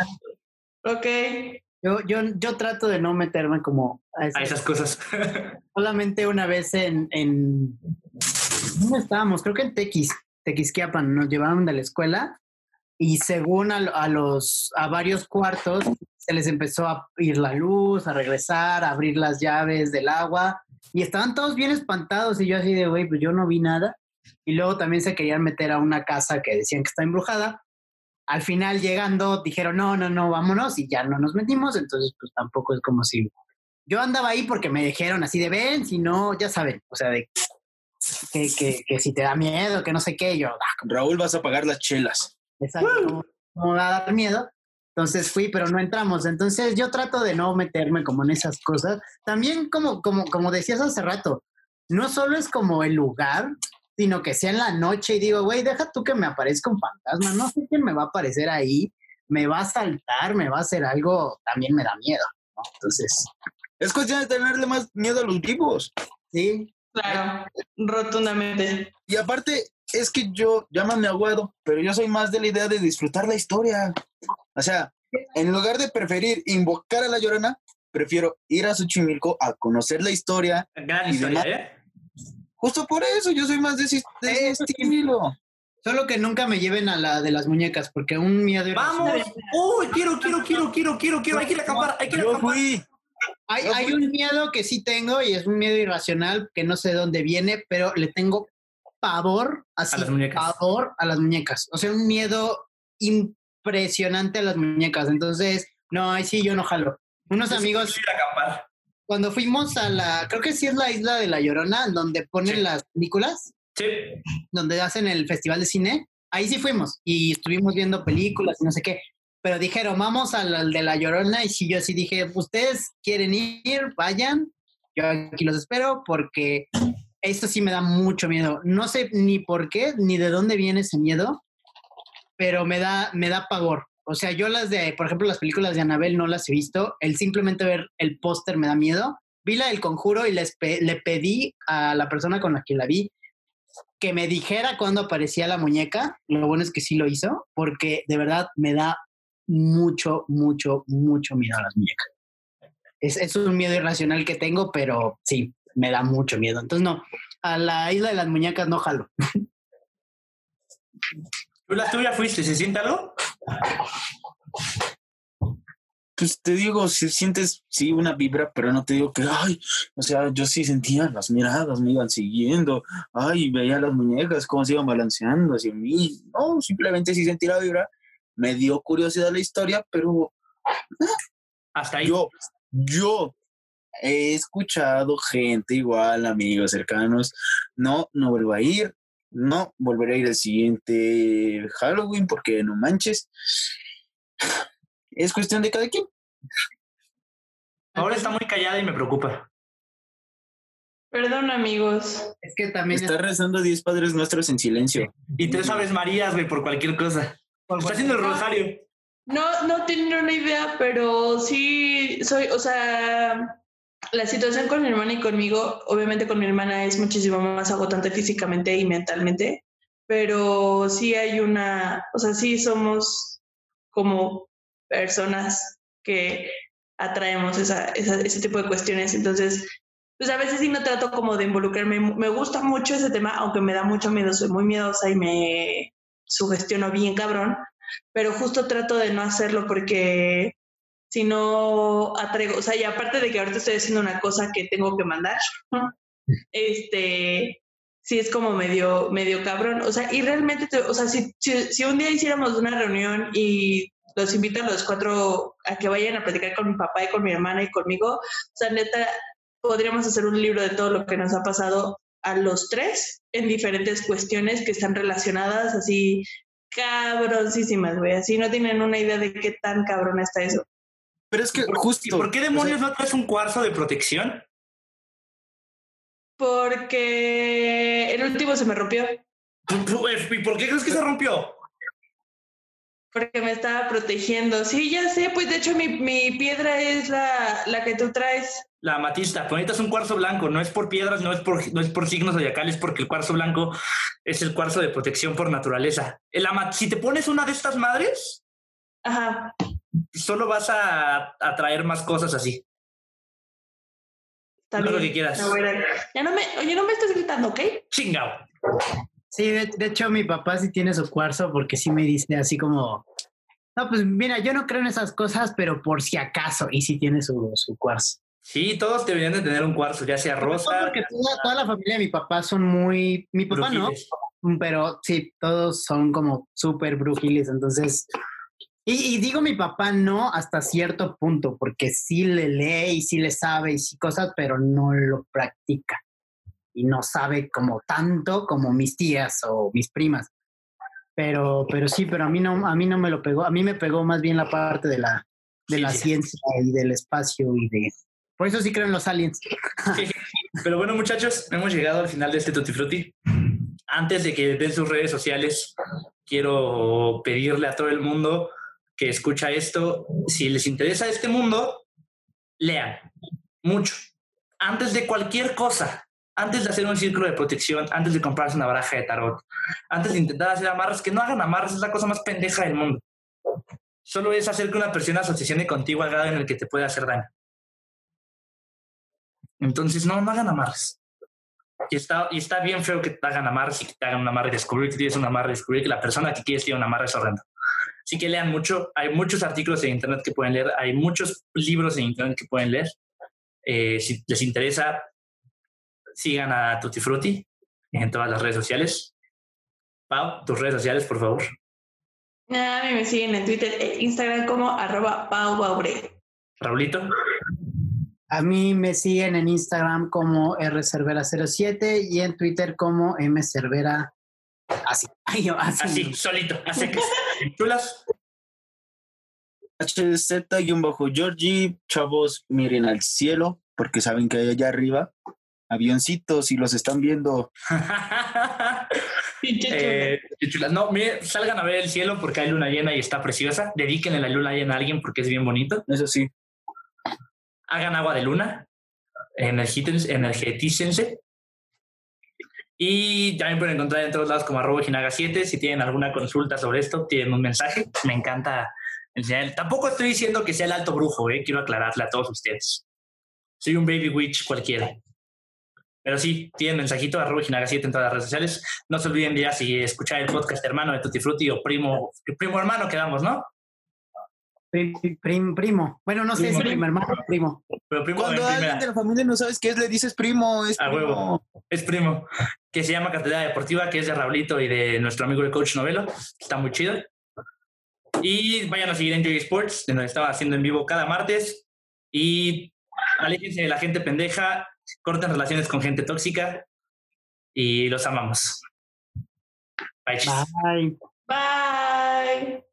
Ok. Yo, yo, yo trato de no meterme como a, ese- a esas cosas. solamente una vez en, en ¿dónde estábamos? Creo que en Tequis, Tequisquiapan, nos llevaron de la escuela y según a, a los a varios cuartos se les empezó a ir la luz, a regresar, a abrir las llaves del agua y estaban todos bien espantados y yo así de, güey, pues yo no vi nada. Y luego también se querían meter a una casa que decían que está embrujada. Al final llegando dijeron, no, no, no, vámonos y ya no nos metimos, entonces pues tampoco es como si... Yo andaba ahí porque me dijeron así de, ven, si no, ya saben, o sea, de que, que, que si te da miedo, que no sé qué, yo, ah, Raúl, vas a pagar las chelas. exacto, no, no me va a dar miedo. Entonces fui, pero no entramos. Entonces yo trato de no meterme como en esas cosas. También como, como, como decías hace rato, no solo es como el lugar, sino que sea en la noche y digo, güey, deja tú que me aparezca un fantasma, no sé quién me va a aparecer ahí, me va a saltar, me va a hacer algo, también me da miedo, ¿no? Entonces, Es cuestión de tenerle más miedo a los vivos. sí. Claro, rotundamente. Y aparte, es que yo, llámame aguado, pero yo soy más de la idea de disfrutar la historia. O sea, en lugar de preferir invocar a la Llorona, prefiero ir a Xochimilco a conocer la historia. Gran y historia, demás. ¿eh? Justo por eso, yo soy más de ese, de ese Eso sí. estilo. Solo que nunca me lleven a la de las muñecas, porque un miedo... ¡Vamos! ¡Uy! Quiero, quiero, quiero, quiero, quiero, quiero. Hay que ir a acampar, hay que ir a Yo acampar. fui. Hay, Yo hay fui- un miedo que sí tengo y es un miedo irracional que no sé de dónde viene, pero le tengo pavor, así, A las muñecas. pavor a las muñecas. O sea, un miedo impresionante a las muñecas. Entonces, no, ahí sí yo no jalo. Unos Yo sí amigos, quiero ir a acampar. cuando fuimos a la, creo que sí es la isla de La Llorona, donde ponen Sí. las películas, Sí. donde hacen el festival de cine, ahí sí fuimos y estuvimos viendo películas y no sé qué. Pero dijeron, vamos al, al de La Llorona y sí, yo sí dije, ustedes quieren ir, vayan, yo aquí los espero porque esto sí me da mucho miedo. No sé ni por qué, ni de dónde viene ese miedo, pero me da, me da pavor. O sea, yo las de, por ejemplo, las películas de Annabelle no las he visto. El simplemente ver el póster me da miedo. Vi la del Conjuro y les pe- le pedí a la persona con la que la vi que me dijera cuándo aparecía la muñeca. Lo bueno es que sí lo hizo, porque de verdad me da mucho, mucho, mucho miedo a las muñecas. Es, es un miedo irracional que tengo, pero sí, me da mucho miedo. Entonces, no, a la isla de las muñecas no jalo. ¿Tú las tuyas fuiste? ¿Se siente algo? Pues te digo, si sientes, sí, una vibra, pero no te digo que, ay, o sea, yo sí sentía las miradas, me iban siguiendo, ay, veía las muñecas, cómo se iban balanceando hacia mí. No, simplemente sí sentí la vibra, me dio curiosidad la historia, pero Hasta ahí. yo, yo he escuchado gente igual, amigos cercanos, no, no vuelvo a ir, no volveré a ir al siguiente Halloween porque no manches. Es cuestión de cada quien. Ahora está muy callada y me preocupa. Perdón, amigos. Es que también Está rezando diez Padres Nuestros en silencio. Y tres Aves Marías, güey, por cualquier cosa. Está haciendo el rosario. No, no tenía una idea, pero sí soy, o sea, la situación con mi hermana y conmigo, obviamente con mi hermana es muchísimo más agotante físicamente y mentalmente, pero sí hay una, o sea, sí somos como personas que atraemos esa, esa, ese tipo de cuestiones, entonces, pues a veces sí no trato como de involucrarme, me gusta mucho ese tema, aunque me da mucho miedo, soy muy miedosa y me sugestiono bien cabrón, pero justo trato de no hacerlo porque si no atraigo, o sea, y aparte de que ahorita estoy haciendo una cosa que tengo que mandar, este, sí es como medio, medio cabrón, o sea, y realmente, te, o sea, si, si, si un día hiciéramos una reunión y los invito a los cuatro a que vayan a platicar con mi papá y con mi hermana y conmigo, o sea, neta, podríamos hacer un libro de todo lo que nos ha pasado a los tres en diferentes cuestiones que están relacionadas así cabroncísimas, güey, así no tienen una idea de qué tan cabrón está eso. Pero es que justo... ¿Y por qué demonios o sea, no traes un cuarzo de protección? Porque el último se me rompió. ¿Y por qué crees que se rompió? Porque me estaba protegiendo. Sí, ya sé, pues de hecho mi, mi piedra es la, la que tú traes. La amatista, tú necesitas un cuarzo blanco, no es por piedras, no es por, no es por signos zodiacales, porque el cuarzo blanco es el cuarzo de protección por naturaleza. El amat si te pones una de estas madres, Ajá. solo vas a atraer más cosas así. Está no bien. Lo que quieras. No, ya no me, oye, no me estás gritando, ¿ok? Chingao. Sí, de, de hecho mi papá sí tiene su cuarzo porque sí me dice así como, no, pues mira, yo no creo en esas cosas, pero por si acaso, y sí tiene su, su cuarzo. Sí, todos deberían de tener un cuarzo, ya sea rosa. No, porque toda, toda la familia de mi papá son muy, mi papá brujiles. No, pero sí, todos son como súper brujiles, entonces, y, y digo mi papá no hasta cierto punto, porque sí le lee y sí le sabe y sí cosas, pero no lo practica. Y no sabe como tanto como mis tías o mis primas. Pero, pero sí, pero a mí no, a mí no me lo pegó. A mí me pegó más bien la parte de la, de sí, la sí. ciencia y del espacio y de. Por eso sí creo en los aliens. Sí. Pero bueno, muchachos, hemos llegado al final de este Tutti Frutti. Antes de que den sus redes sociales, quiero pedirle a todo el mundo que escucha esto, si les interesa este mundo, lean mucho. Antes de cualquier cosa. Antes de hacer un círculo de protección, antes de comprarse una baraja de tarot, antes de intentar hacer amarres, que no hagan amarres, es la cosa más pendeja del mundo. Solo es hacer que una persona asociacione contigo al grado en el que te puede hacer daño. Entonces, no, no hagan amarres. Y está, y está bien feo que te hagan amarres y que te hagan un amarre y descubrir que tienes un amarre y descubrir que la persona que quieres tiene un amarre es horrendo. Así que lean mucho. Hay muchos artículos en internet que pueden leer. Hay muchos libros en internet que pueden leer. Eh, si les interesa, sigan a Tutti Frutti en todas las redes sociales. Pau, tus redes sociales, por favor. A mí me siguen en Twitter e Instagram como arroba Pau Baure. Raulito. A mí me siguen en Instagram como R Cervera cero siete y en Twitter como M Cervera. Así. Ay, yo, así. Así, solito. Así que. Chulas. H Z-Georgie, chavos, miren al cielo, porque saben que hay allá arriba avioncitos y los están viendo. eh, chulas. No, miren, salgan a ver el cielo porque hay luna llena y está preciosa. Dedíquenle la luna llena a alguien porque es bien bonito. Eso sí. Hagan agua de luna. Energetícense. Y ya me pueden encontrar en todos lados como arroba Jinaga siete. Si tienen alguna consulta sobre esto, tienen un mensaje. Me encanta enseñar. Tampoco estoy diciendo que sea el alto brujo, ¿eh? Quiero aclararle a todos ustedes. Soy un baby witch cualquiera. Pero sí, tienen mensajito arroba Jinaga siete en todas las redes sociales. No se olviden ya si escuchar el podcast hermano de Tutti Frutti o primo, primo hermano quedamos, ¿no? Prim, prim, primo. Bueno, no sé primo, si primo hermano o primo. Pero primo Cuando alguien de la familia no sabes qué es, le dices primo, es a primo. Huevo, es primo. Que se llama Catedral Deportiva, que es de Raulito y de nuestro amigo el coach Novelo. Está muy chido. Y vayan a seguir en Joy Sports, donde estaba haciendo en vivo cada martes. Y aléjense de la gente pendeja, corten relaciones con gente tóxica y los amamos. Bye. Bye. Bye.